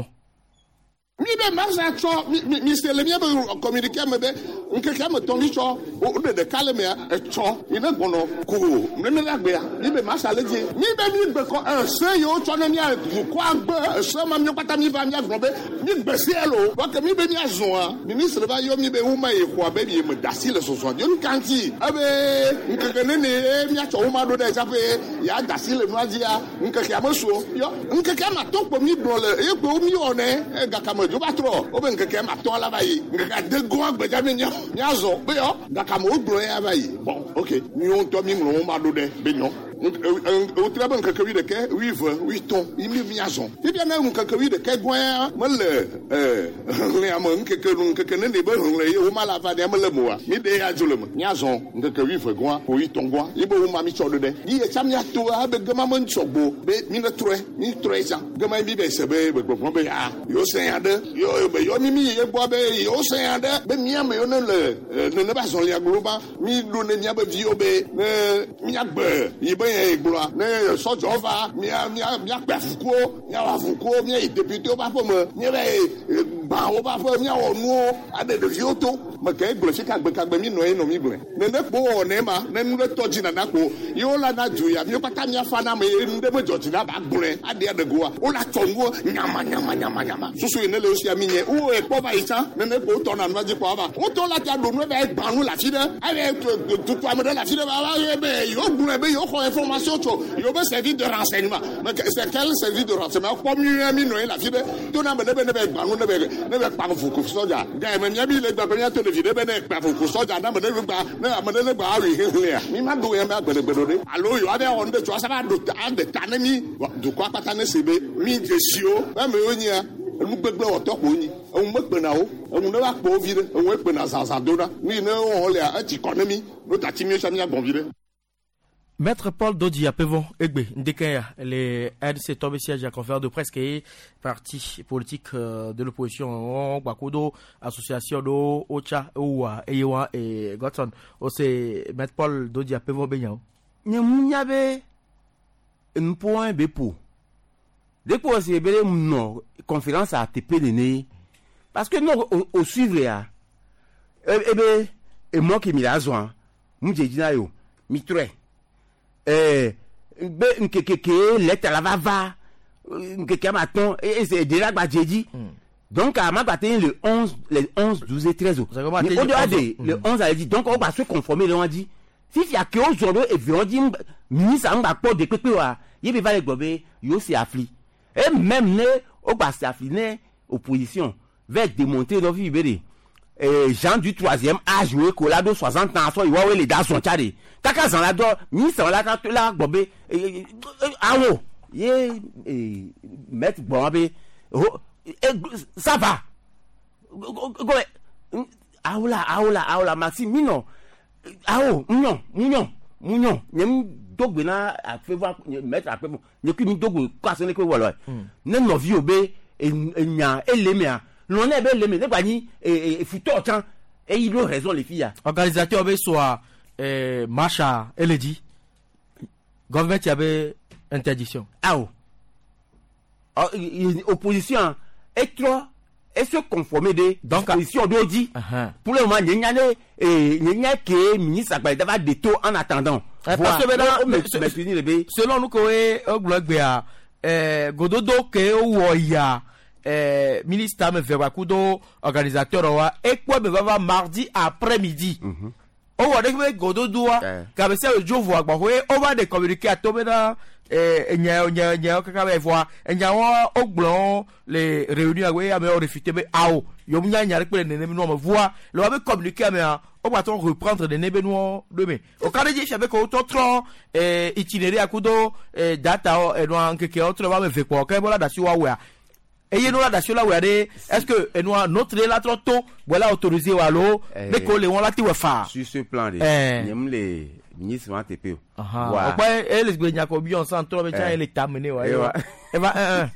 mi be marsa cho mi mi se le mi be communiquer me be nkeke me tomi cho o de de kale me e cho ina gono ko me me la gbe mi be marsa le je mi be mi gbe ko un se yo cho na mi a ko agbe se ma mi pata mi va mi agbe mi gbe se elo wa ke mi be mi azon ministre ba yo mi be hu ma e ko be mi me dasi le so so yo nkanti abe nkeke ne ne mi a cho ma do de jape ya dasi le no ajia nkeke amaso yo nkeke ma to po mi bro le e ko mi one e ga kama jo batro o ben keke ma to la bayi ngaka de go agbeja me nya nya zo be yo ngaka mo bro ya bayi bon OK ni on to mi ngro ma do de be nyo o tra ben keke wi de ke wi ve wi ton imi mi azon e bia na ngaka wi de ke gwan ma le eh le am ngeke nu ngeke ne de be le o ma la va de ma le mo mi de ya zo le mo nya zo ngaka wi ve gwan o wi ton gwan e be o ma mi cho do de ni e cham ya to ha be gama mo nchogbo be mi na troe mi troe ja gama mi be se be be gbo be ya yo se ya de yo be yo mi mi e gbo be yo se ya de be mi am yo ne le ne ne ba son ya globa mi do ne mi be vi obe ne mi agbe yi be e gbo ne so jova mi mi mi agbe fuko mi wa fuko mi e député o ba po mo mi be ba o ba po mi o nu ade de vi oto me ke gbo se ka gbe ka gbe mi no e no mi gbo ne ne po o ne ma ne nu le toji na na ko yo la na ju ya mi pata mi afa na me nde mo joji na ba gbo ade ade go o la tongo nyama nyama nyama nyama susu ine le osi ami yen o e po ba itan nene po to na nwaji po ba o to la ta do no be gbanu la fi de ave tu tu amede la fi de ba ba be yo gun e be yo ko information to yo be service de renseignement mais c'est quel service de renseignement ko mi mi no la fi de to na be be ne be gbanu ne be ne be pa fu ku soja ga me mi le gba pe ya to de fi de be ne pa fu ku soja na me ne gba na me ne gba awi hele mi ma do yan me agbede gbedo de alo yo ave on de to asa ba do ta de ta ne mi do kwa pata ne sebe mi je sio e me onya enu gbegbe oto ko yin ohun mo pe na o ohun ne wa po vi de ohun e pe na sasa do na mi ne o le a ti economy no ta ti mi so mi agbon vi de. Maître Paul Dodji Apevon Egbe Ndekeya, les R D C tombé siège à conférence de presse qui est parti politique de l'opposition Bakudo association do Ocha Oua Eyewa et Godson o c'est Maître Paul Dodji Apevon Benyao nyamunyabe npoin bepo depuis c'est belle non conférence à T P de né parce que non au suivre ya e be e mo ki mi la zo an mu je dina yo mi tre eh be nkekeke lettre la va va nkeke maton et c'est de la gba jeji donc à ma batin le onze les onze douze et treize au delà de le onze a dit donc on va se conformer le on dit si fi ake o zoro e vi onji ministre ngba po de pepe wa ye be va le gbobe yo se afli et même ne o gba se afli ne opposition va démonter dans vi bere eh Jean du troisième âge we ko la do soixante ans so iwo we le da son chade kaka zan la do ministre la ta la gbobe awo ye met gbobe ça va go aola aola aola maximino ao mignon mignon mignon nem dogbe na afevo mettre après ne ku mi dogbe kwase ne ko wolo ne no vi obe enya elemia l'on est bel leme ne gba ni e futo tan et il a raison les filles organisateur be soit euh marcha eledi government y avait interdiction ao opposition et trop et se conformer de donc opposition d'odi pour le moment il y a et il y a que ministre Agbale va de taux en attendant parce que selon nous que au blog bia euh gododo que o ya euh ministre me fait kudo organisateur wa et quoi me va mardi après-midi o wa de gododo wa ka be se ojo vo agba ho o va de communiquer à tomena eh nya nya nya kaka be voa nya wo ogbon les réunions we a me refité be ao yo nya nya re pe ne ne no me voa le va be communiquer mais on va ton reprendre de nebe no demain au cas de je savais que auto tron eh itinéraire akudo eh data e no anke ke autre va me fait quoi que bola da si wa wa et yeno la da si la wa de est-ce que e no notre la trop tôt voilà autorisé wa lo de ko le won la ti wa fa sur ce plan de nyem le ministre va te pe wa o pa e les gbe nya ko bi on san trop be cha ele tamene wa e va un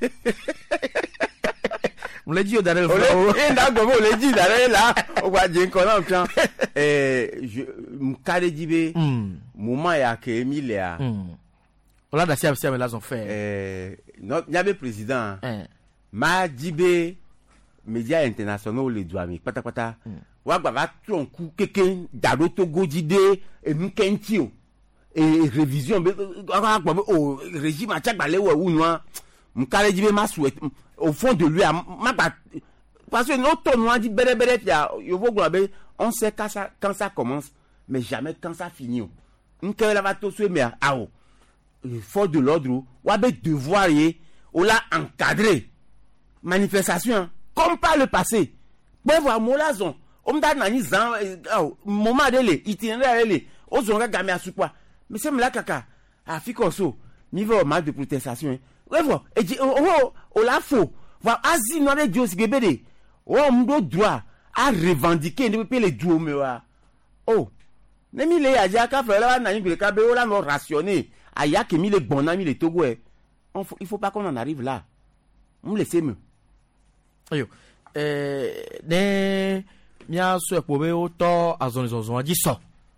on l'a dit au dernier fois et ndago mo le dit derrière là o gba je nkan na plan eh je mkade dibe moment ya ke Emile a on l'a dacia sia me la ont fait eh no nyabe président ma dibe médias internationaux les doit mi pata pata wa gba va tron ku keke dado Togo jide e mkenti o e révision be wa gba o régime a chagba lewo wu nwa mkade dibe ma souhaite au fond de lui ma parce que notre noir dit bere bere pia yo vo globe on sait quand ça quand ça commence mais jamais quand ça finit nke la va to so me a o fort de l'ordre wa be devoir y o la encadrer manifestation comme par le passé pour voir molazon on da na ni zan moment de le itinéraire le o zonga game asukwa mais c'est la kaka afiko so niveau mal de protestation Revo, et oh, oh, la faux. Va asi no le Dieu sibede. Oh, mdo droit à revendiquer depuis les duo me wa. Oh. Ne mi le aja ka frère na ni ka be o la no rationner. Aya ke mi le bon ami le Togo e. Il faut pas qu'on en arrive là. On laisser me. Ayo. Euh ne mia so po be o to azon zonzon aji so.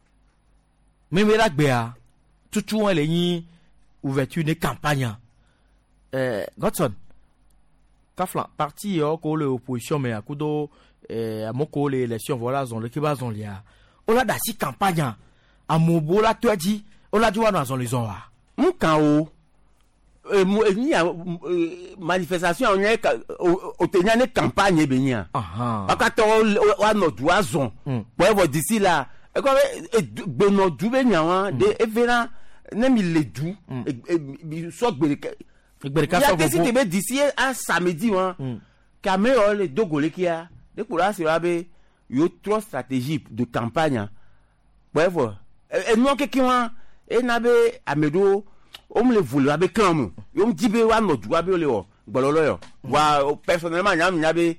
Me me la gbe a. Tutu won le yin ouverture de campagne. Eh, Godson, Kafla, parti au ko le opposition mais à kudo eh à moko les élections voilà zon le kiba zon lia. On a dasi campagne à mobo la toi dit on a dit wa dans zon les zon wa. Mkan o eh ni manifestation on est au tenir une campagne be nia. Ah ah. Akato wa no do zon. Pour voir d'ici là e ko be no du be nia wa de evena na mi le du e so gbe il y a décidé de d'ici à samedi hein caméra les dogolé qui a de pour là c'est là be yo trois stratégies de campagne bref et non quelqu'un et na be amedo on me le voulait avec quand yo me dit be wa no du be le o gbololo yo wa personnellement nyam nyabe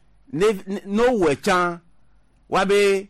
no wechan wa be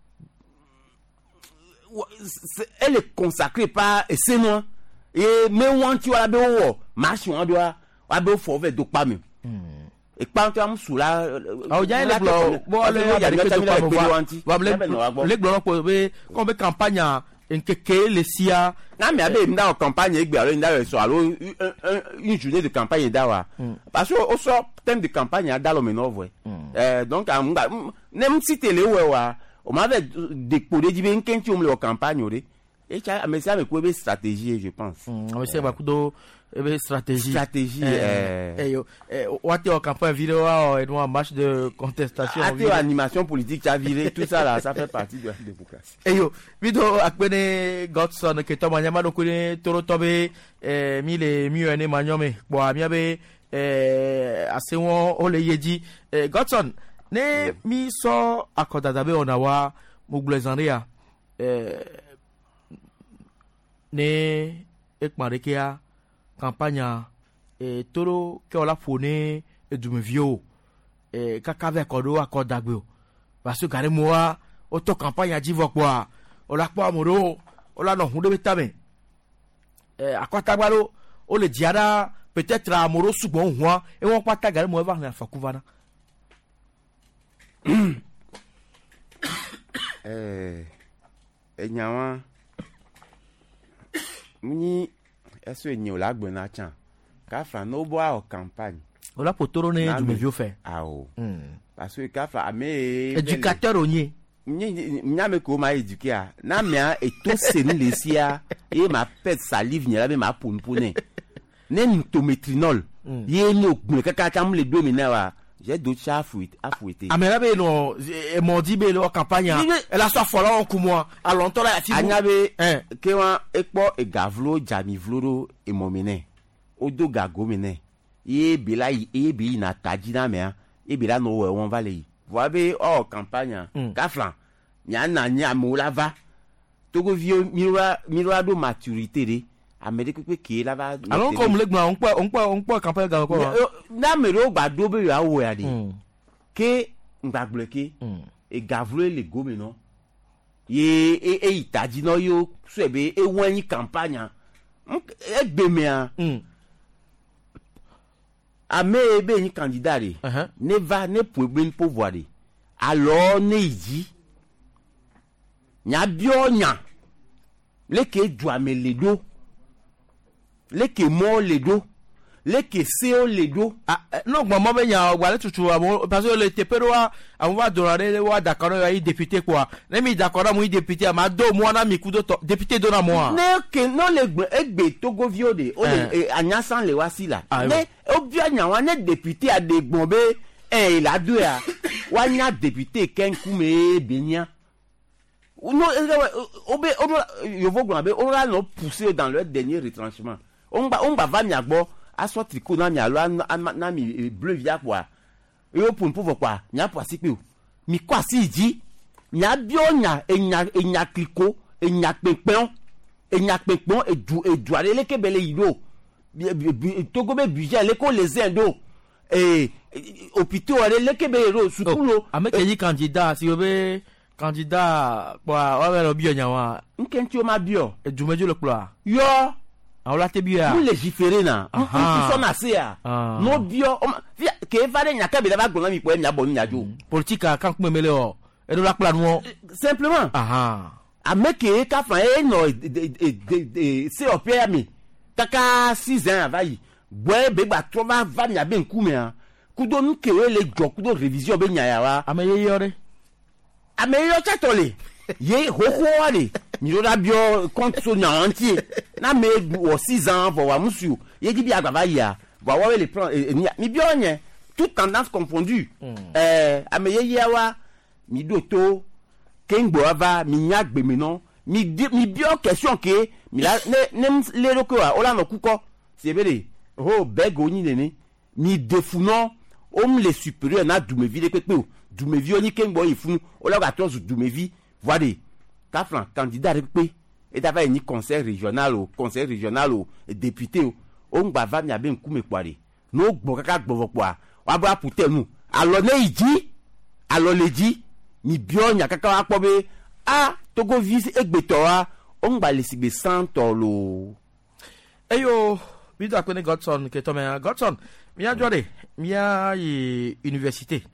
elle est consacrée par et c'est non et mais on tu ala be wo marche on doit wa be fo ve do pa mi e pa to am sou la o ja le blo bo le ya de to pa mo va le le blo ko be ko be campagne en keke le sia na mi abe mi da campagne egbe alo nda so alo une journée de campagne da wa parce que au sort thème de campagne da lo me no vo eh donc am nem citer le we wa o ma ve déposer di be nkenti o me le campagne o de et ça mais ça me quoi une stratégie je pense on sait beaucoup de une stratégie stratégie eh yo what your campagne vidéo et un match de contestation à animation politique ça viré tout ça là ça fait partie de la démocratie eh yo vidéo akbene Godson que to manyama do kuni toro tobe eh mi le mi ene manyome bo amiabe eh asewon o le yeji eh Godson ne mi so akodadabe onawa muglezanria eh ne ekmarekia campagne et toro que on l'a fourni et du vieux et kakave kodo akodagbe parce que gare moi auto campagne a dit quoi on l'a pas moro on l'a non hunde betame eh akotagbalo o le diara peut-être à moro subon hwa et on pas ta gare moi va na fakuvana eh enyawa muni est-ce que nous la bonne chan kafa no boa en campagne on la potoro ne du vieux fait ah oh parce que kafa ame éducateur onye nya me ko ma éduquer na mia et tout c'est ni lesia et ma pète salive ni la me ma ponpone ne nitométrinol ye ni ogun kaka cham le deux minutes wa j'ai d'autres chats fouettés à fouetter ah mais là ben non et mon dit ben la campagne elle a soit folle en coup moi à longtemps là ti anyabe ke wa ekpo e gavlo jami vloro e momene odo gago mene ye bila ye bi na tajina me e bila no we won vale vo be o campagne kaflan nya na nya mo lava togo vio mirwa mirwa do maturité de Amérique pe ke lava alors comme le on peut on peut on peut campagne ga ko na mero gbado be ya wo ya de ke ngbagbloke e gavlo le gomino ye e e itaji no yo swebe e wani campagne e gbemea ame ebe ni candidat re ne va ne pour pouvoir de alors ne yi nya bionya leke duame ledo leke mo ledo leke seo ledo ah non maman be nya wale tutu amo parce que le tepero wa amo va donner wa d'accord ya député quoi ne mi d'accord mo député ma do mo na mi kudo député dona moi ne ke non le egbe togo viode o le anyasan le wasi la ne obia nya wa ne député a de gbonbe eh la do ya wa nya député ken kume benya non obe yo vo gbe on va no pousser dans leur dernier retranchement on va on va va mi agbo aso tricot na mi alo na mi bleu via quoi yo pour pour quoi nya pour si pe mi kwa si ji nya bionya enya enya tricot enya pepon enya pepon e du e du ale ke bele yido togo be budget le ko les indo et hôpitaux ale le ke bele ro sukulo avec les candidats si obe candidat kwa wa lo bionya wa nkenti o ma bio e du mejo le ploa yo on l'a te bien pour légiférer na on sont assez à no bio que va de nyaka be la gona mi po nya bo nya jo politique kan ku memele o e do la plan mo simplement aha ameke ka fa e no c'est au permis kaka six ans avayi boy be gba to va va nya be nku me a kudo nu kewe le jo kudo révision be nya ya wa ameye yore ameye yo chatole ye hoko wale ni do da bio compte so nya entier na me o six ans vo wa musu ye di bi agba ya va wa le plan mi bio nye toute tendance confondue eh ameye ye wa mi do to kengbo ava mi nya gbe mi no mi mi bio question ke mi la ne le roko wa o la no kuko c'est bele oh bego ni nene mi defuno o me le supérieur na du me vie de pepe o du me vie oni kengbo ifunu o la ga to du me vie voilà kafran candidat pepe et d'avait ni conseil régional ou conseil régional ou député ou on va va mi abe nkume kware no gbo kaka gbo kwa wa bra pute nu alo ne iji alo leji ni bio nya kaka wa pobe a togo vise egbeto wa on gba le sigbe santo lo eyo bi do akone Godson ke to me Godson mi a jode mi a université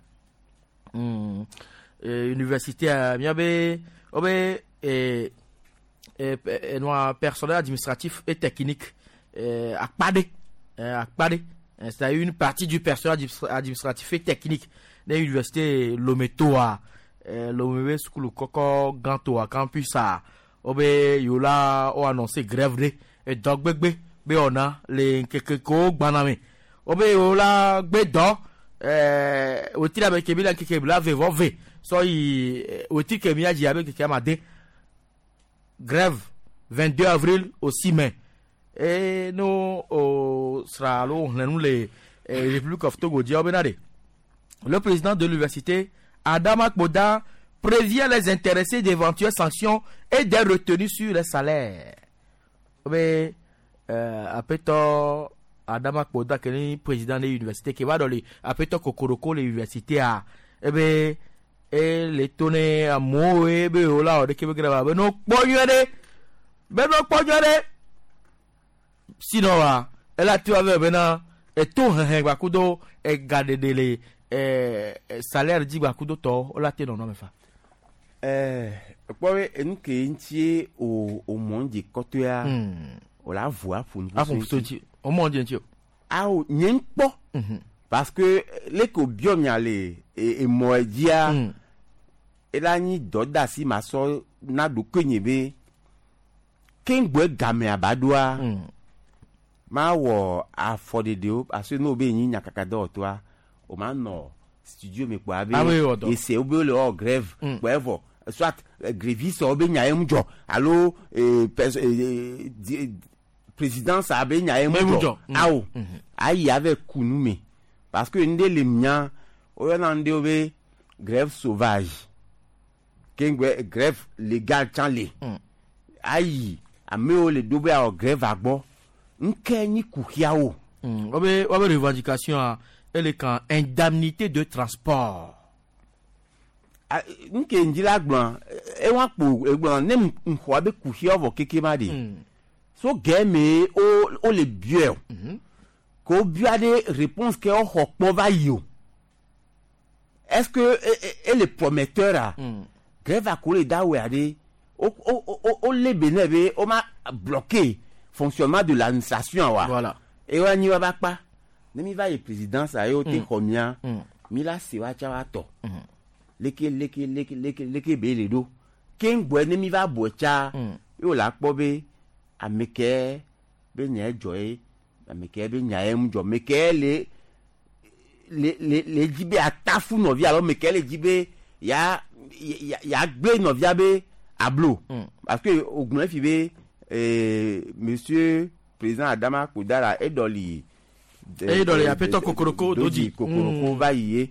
hmm euh, université mi abe obe et et et no personnel administratif et technique euh akpade akpade c'est une partie du personnel administratif et technique de l'université Lometo a Lomé school koko ganto a campus a obe yola o annoncé grève de et dogbegbe be ona le keke ko gbanami obe yola gbe do eh oti la be kebila keke bla ve vo ve so i oti ke mi aji abe keke amade grève vingt-deux avril au six mai et nous au sera lo nous les République of Togo dit obenade. Le président de l'université Adama Kpoda prévient les intéressés d'éventuelles sanctions et des retenues sur les salaires. Mais euh, après tout, Adama Kpoda qui est président de l'université qui va dans les après tout Kokoroko l'université a eh ben et les tonner à mo et be ola de Québec là ben non pognade ben non pognade sinon là elle a tu avec ben et tout hein bakudo et garder les eh salaire di bakudo to ola te non non me fa eh powe enke ntie o o monde koto ya o la voix pour nous ah pour tout au monde entier ah o nyen po parce que les ko biom ya le e moedia et la ni doda si maso na do kenyebe kengwe game abadwa ma wo afodede o aso no be yin nyakakado to a o ma no studio me kwa be e se o be le o grève whatever soit gréviste o be nyaem jo allo président ça be nyaem jo awo ayi avec kunume parce que ndé le mia o yo na ndé o be grève sauvage kengwe grève légale chanlé ayi ameo le dobe a grève agbo nkeni kuhiao mm obe obe revendication elle quand indemnité de transport nke njila gbon e wa po egbon nem nko be kuhiao vo keke ma de so game o o le bier ko biade réponse que o hokpo va yo est-ce que et le prometteur a grève a coller da we ade o o o le benebe o ma bloqué fonctionnement de l'administration wa voilà et wa ni wa ba pa ne mi va le président ça yo te combien mi la se wa cha wa to leke leke leke leke leke be le do ken gbo ne mi va bo cha yo la po be ameke be nya joy ameke be nya em jo meke le le le le jibe atafu no vi alors meke le jibe ya ya gbe no via be ablo parce que ogun fi be eh monsieur président Adama Kpoda est dans les et dans les apeto kokoroko doji kokoroko va y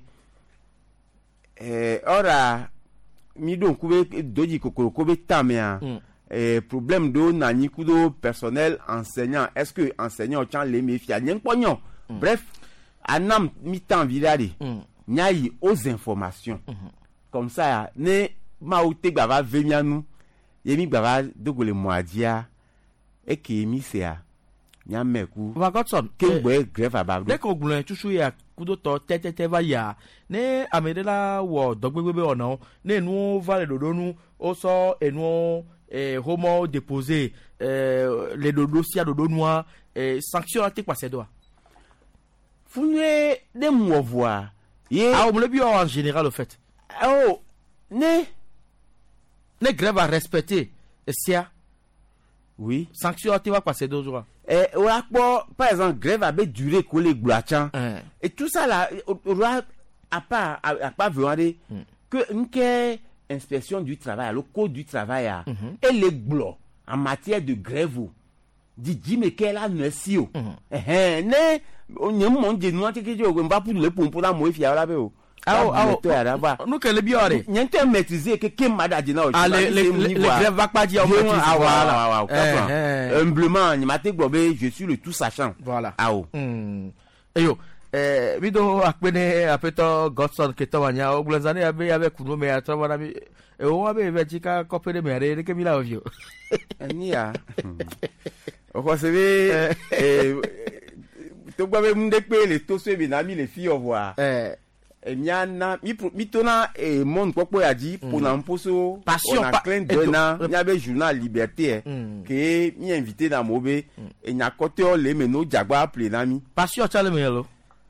eh ora mi don kube doji kokoroko be tamia eh problème do na ni kudo personnel enseignant est-ce que enseignant tient les méfia nyen pognon bref anam mi temps virade nyai aux informations comme ça ne ma outé va venir nous yemi baba dogole moadia e ke mi se a nya meku va godson ke gbe grève ababdo de ko gun tusu ya kudo to tetete va ya ne amedela wo dogbegbe ona ne nu va le dodonu o so enu eh homo déposer euh les dossiers dodonu eh sanction ati kwase do funwe de mo voir ye ah on le bio en général au fait oh ne les grèves à respecter et sia oui sanction tu vas passer deux jours eh on a par exemple grève a durer que les gloachans et tout ça là on a à pas à pas voir que une inspection du travail le code du travail et les glo en matière de grève dit Jimmy qu'elle a neuf eh ne on y monde de nous que on va pour le pompe là moi fier là be ah ah nous que le biore nyente maîtriser que que madadi na o les les grèves va pas dire ah voilà voilà humblement ni maté gbobe je suis le tout sachant voilà ah oh eyo eh bido akpene apeto godson que tawanya o glanzane abe avec kuno me atrawara mi e o abe vechika kopere mere ke mila ovio ania o ko se be eh to gbobe munde pe le to se bi na mi le fi over eh emiana mi mi tona e mon popo ya di pour na mposo passion on a plein de na nya be journal liberté que mi invité na mobe e nya kote o le meno jagba appelé na mi passion chale me lo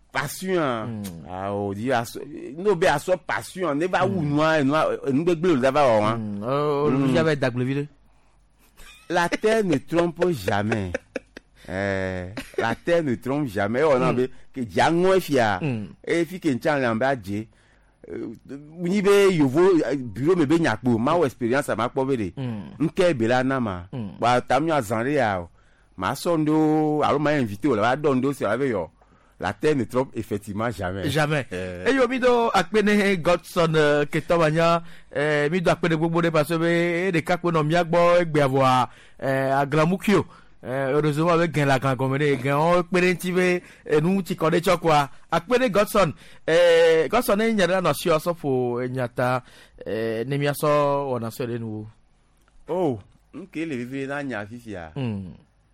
passion ah o di aso no be aso passion ne ba wu noa nu gbegbe le ba o han oh j'avais d'agleville. La terre ne trompe jamais. Euh, la terre ne trompe jamais. On a be que jango fia e fi ke nchan lamba je ni be yovo bureau me be nyakpo ma experience ma kpo be de nke be la na ma ba tamyo azanre ya ma sondo alo ma invité o la dondo si avec yo. La terre ne trompe effectivement jamais. Jamais. Et yo mido akpene Godson ketomanya eh mido akpene gbogbo de parce que de kakpo no miagbo egbe avoir eh aglamukio. Eh heureusement avec gain la grand comme gain on akpene tive nu ti kode chokwa. Akpene Godson eh Godson e nyara no sio so fo nyata eh nemia so ona so de nu. Oh, nke le vive na nya fifia. Mm.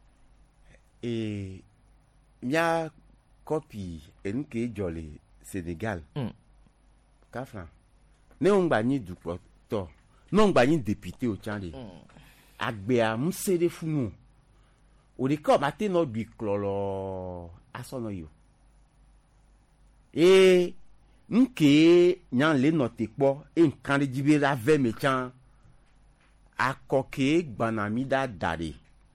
Et mia copie enke jolly Sénégal. Mm. Kafran. Ne on gba ni dupo to. Non gba ni député o tchande. Mm. Agbe a msede funu. O de ko mate no bi klolo asono yo. E nke nyan le note po e nkan de jibe la ve mechan akoke gbanamida dare.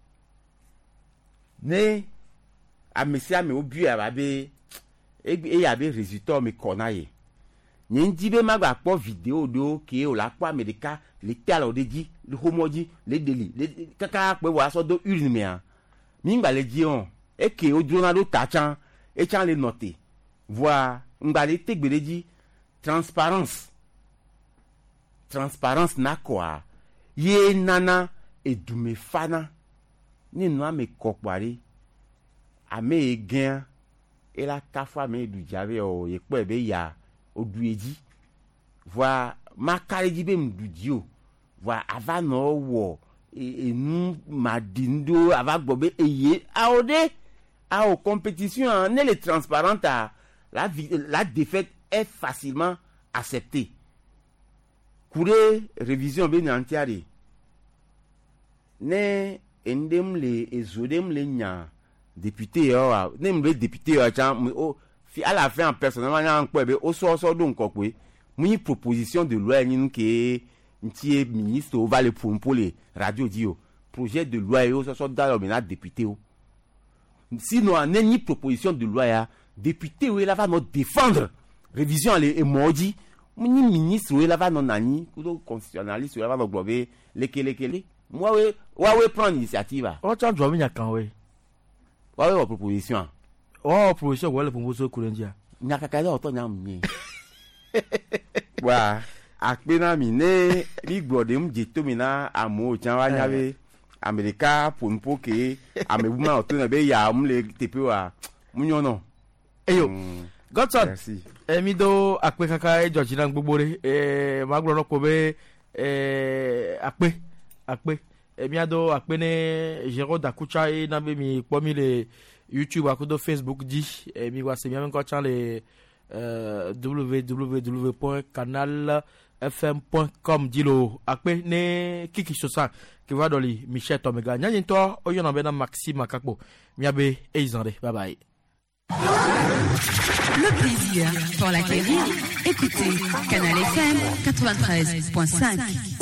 Ne a mesia me obu ya be e ya be résultat me konaye ni ndibe magba po vidéo do ke o la po america le talo deji le homoji le deli le kaka pe wa so do urine me an mi ngba le ji on e ke o drona do tachan e chan le noter voir ngba le tegbereji transparence transparence na kwa ye nana e dume fana ni no ame kokpari ame gain et la kafwa me du jave o ye po ebe ya odueji voi ma kareji be mdudio voi ava no wo enu madindo ava gbobe eye aode a o compétition ne le transparente la la défaite est facilement acceptée. Couré révision be nantiari ne endem le ezodem le nya député yo nem le député yo chan o fi à la fin en personnellement na nko be o so so do nko pe mu proposition de loi ni nke ntie ministre o va le pour les radio dio projet de loi yo so so da yo na député o sinon en ni proposition de loi ya député o la va no défendre révision les emoji ni ministre o la va no nani ko constitutionnaliste o la va no globe lekele kele moi we wa we prendre initiative o chan jo mi nyakan we wa we proposition oh proposition wala proposition kurendia nyaka kale oto nyam ni wa akpena mi ne bi gbode m jeto mi na amo chan wa nyawe america ponpo ke amebuma oto na be ya m le tepe wa munyo no eyo Godson emi do akpe kaka e George na gbogbo re eh magro no ko be eh akpe akpe emi ado akpe ne Jero Dakucha e na be mi pomi le YouTube akudo Facebook di emi wa se mi encore chan le euh w w w point canal f m point com dilo akpe ne kiki sosa ki va doli Michel Tomega nyanyin to oyo na be na Maxime Kakpo mi abe e izande bye bye. Le plaisir pour l'acquérir, écoutez Canal F M quatre-vingt-treize point cinq.